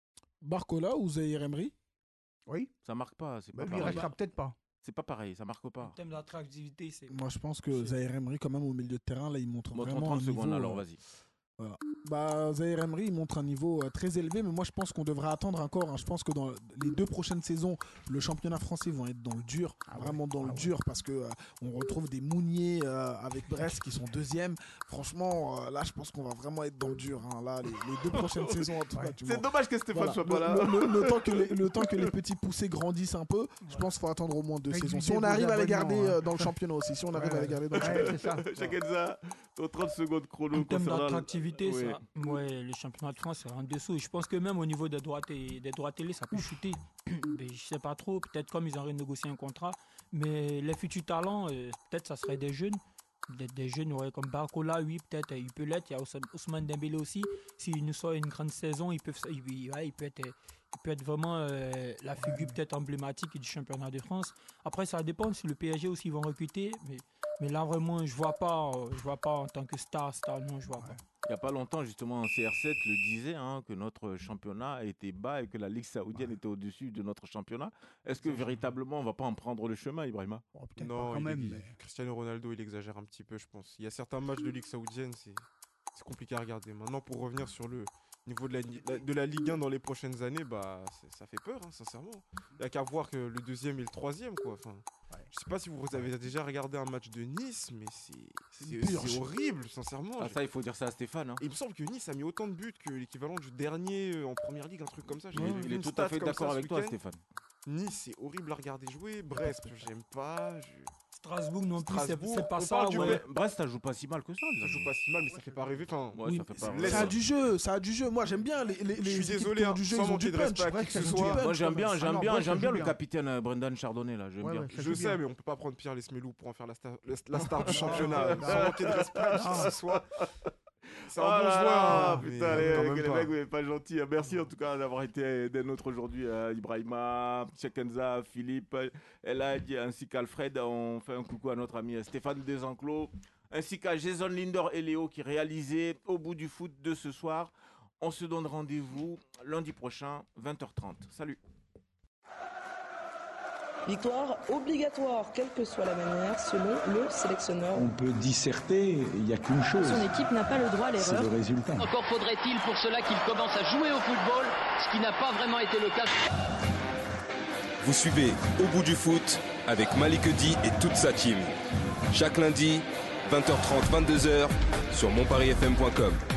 Barcola ou Zahir Emery? Oui. Ça marque pas. C'est pas Lui, il pareil. restera peut-être pas. C'est pas pareil, ça marque pas. En termes d'attractivité, c'est. Moi, je pense que Zahir Emery, quand même, au milieu de terrain, là, il montre Bon, vraiment 30 un secondes niveau, alors, vas-y. Voilà. Zahir Emery, il montre un niveau très élevé, mais moi je pense qu'on devrait attendre encore. Hein. Je pense que dans les 2 prochaines saisons, le championnat français vont être dans le dur, vraiment dans le dur, parce que on retrouve des Mounier avec Brest qui sont 2e. Franchement, là, je pense qu'on va vraiment être dans le dur. Hein. Là, les 2 prochaines saisons, en tout cas. C'est dommage que Stéphane soit pas là. Le temps que les petits poussés grandissent un peu, je pense qu'il faut attendre au moins 2 saisons. Si on arrive à les garder dans le championnat aussi, si on arrive à les garder dans le championnat. Chakenza, 30 secondes chrono. En termes d'attractivité, le championnat de France, c'est en dessous. Je pense que même au niveau des droits télé, ça peut chuter. Mais je sais pas trop, peut-être comme ils ont renégocié un contrat. Mais les futurs talents, peut-être ça serait des jeunes. Des jeunes comme Barcola, oui, peut-être il peut l'être. Il y a Ousmane Dembélé aussi. S'il nous sort une grande saison, il peut être vraiment la figure peut-être emblématique du championnat de France. Après, ça dépend si le PSG aussi vont recruter. Mais là, vraiment, je vois pas en tant que star, non, je vois pas. Il n'y a pas longtemps, justement, CR7 le disait, que notre championnat était bas et que la Ligue saoudienne était au-dessus de notre championnat. Est-ce que véritablement, on ne va pas en prendre le chemin, Ibrahima? Non, Cristiano Ronaldo, il exagère un petit peu, je pense. Il y a certains matchs de Ligue saoudienne, c'est compliqué à regarder. Maintenant, pour revenir sur le niveau de la Ligue 1 dans les prochaines années, ça fait peur, sincèrement. Il n'y a qu'à voir que le 2e et le 3e, quoi. Enfin, je sais pas si vous avez déjà regardé un match de Nice, mais c'est horrible, sincèrement. Ça, il faut dire ça à Stéphane. Il me semble que Nice a mis autant de buts que l'équivalent du dernier en première ligue, un truc comme ça. Il est tout à fait d'accord avec toi, Stéphane. Nice, c'est horrible à regarder jouer. Brest, j'aime pas. Strasbourg non plus, c'est pas ça. Brest, ça joue pas si mal que ça. Ça joue pas si mal, mais ça fait pas rêver. Enfin, ça a du jeu, ça a du jeu. Moi, j'aime bien les je suis désolé, du jeu, sans ils ont du manquer de respect punch. à qui que ce soit. Moi, j'aime bien le capitaine Brendan Chardonnay là. Je sais, mais on peut pas prendre Pierre Lesmelou pour en faire la star du championnat. Sans manquer de respect à qui que ce soit. C'est un bon joueur. Putain, les mecs, vous n'êtes pas gentils. Merci en tout cas d'avoir été des nôtres aujourd'hui. Ibrahima, Chakenza, Philippe, Eladj ainsi qu'Alfred. On fait un coucou à notre ami Stéphane Desenclos, ainsi qu'à Jason Linder et Léo qui réalisaient Au bout du foot de ce soir. On se donne rendez-vous lundi prochain, 20h30. Salut. Victoire obligatoire, quelle que soit la manière, selon le sélectionneur. On peut disserter, il n'y a qu'une chose. Son équipe n'a pas le droit à l'erreur. C'est le résultat. Encore faudrait-il pour cela qu'il commence à jouer au football, ce qui n'a pas vraiment été le cas. Vous suivez Au bout du foot avec Malik Di et toute sa team. Chaque lundi, 20h30, 22h sur monpariefm.com.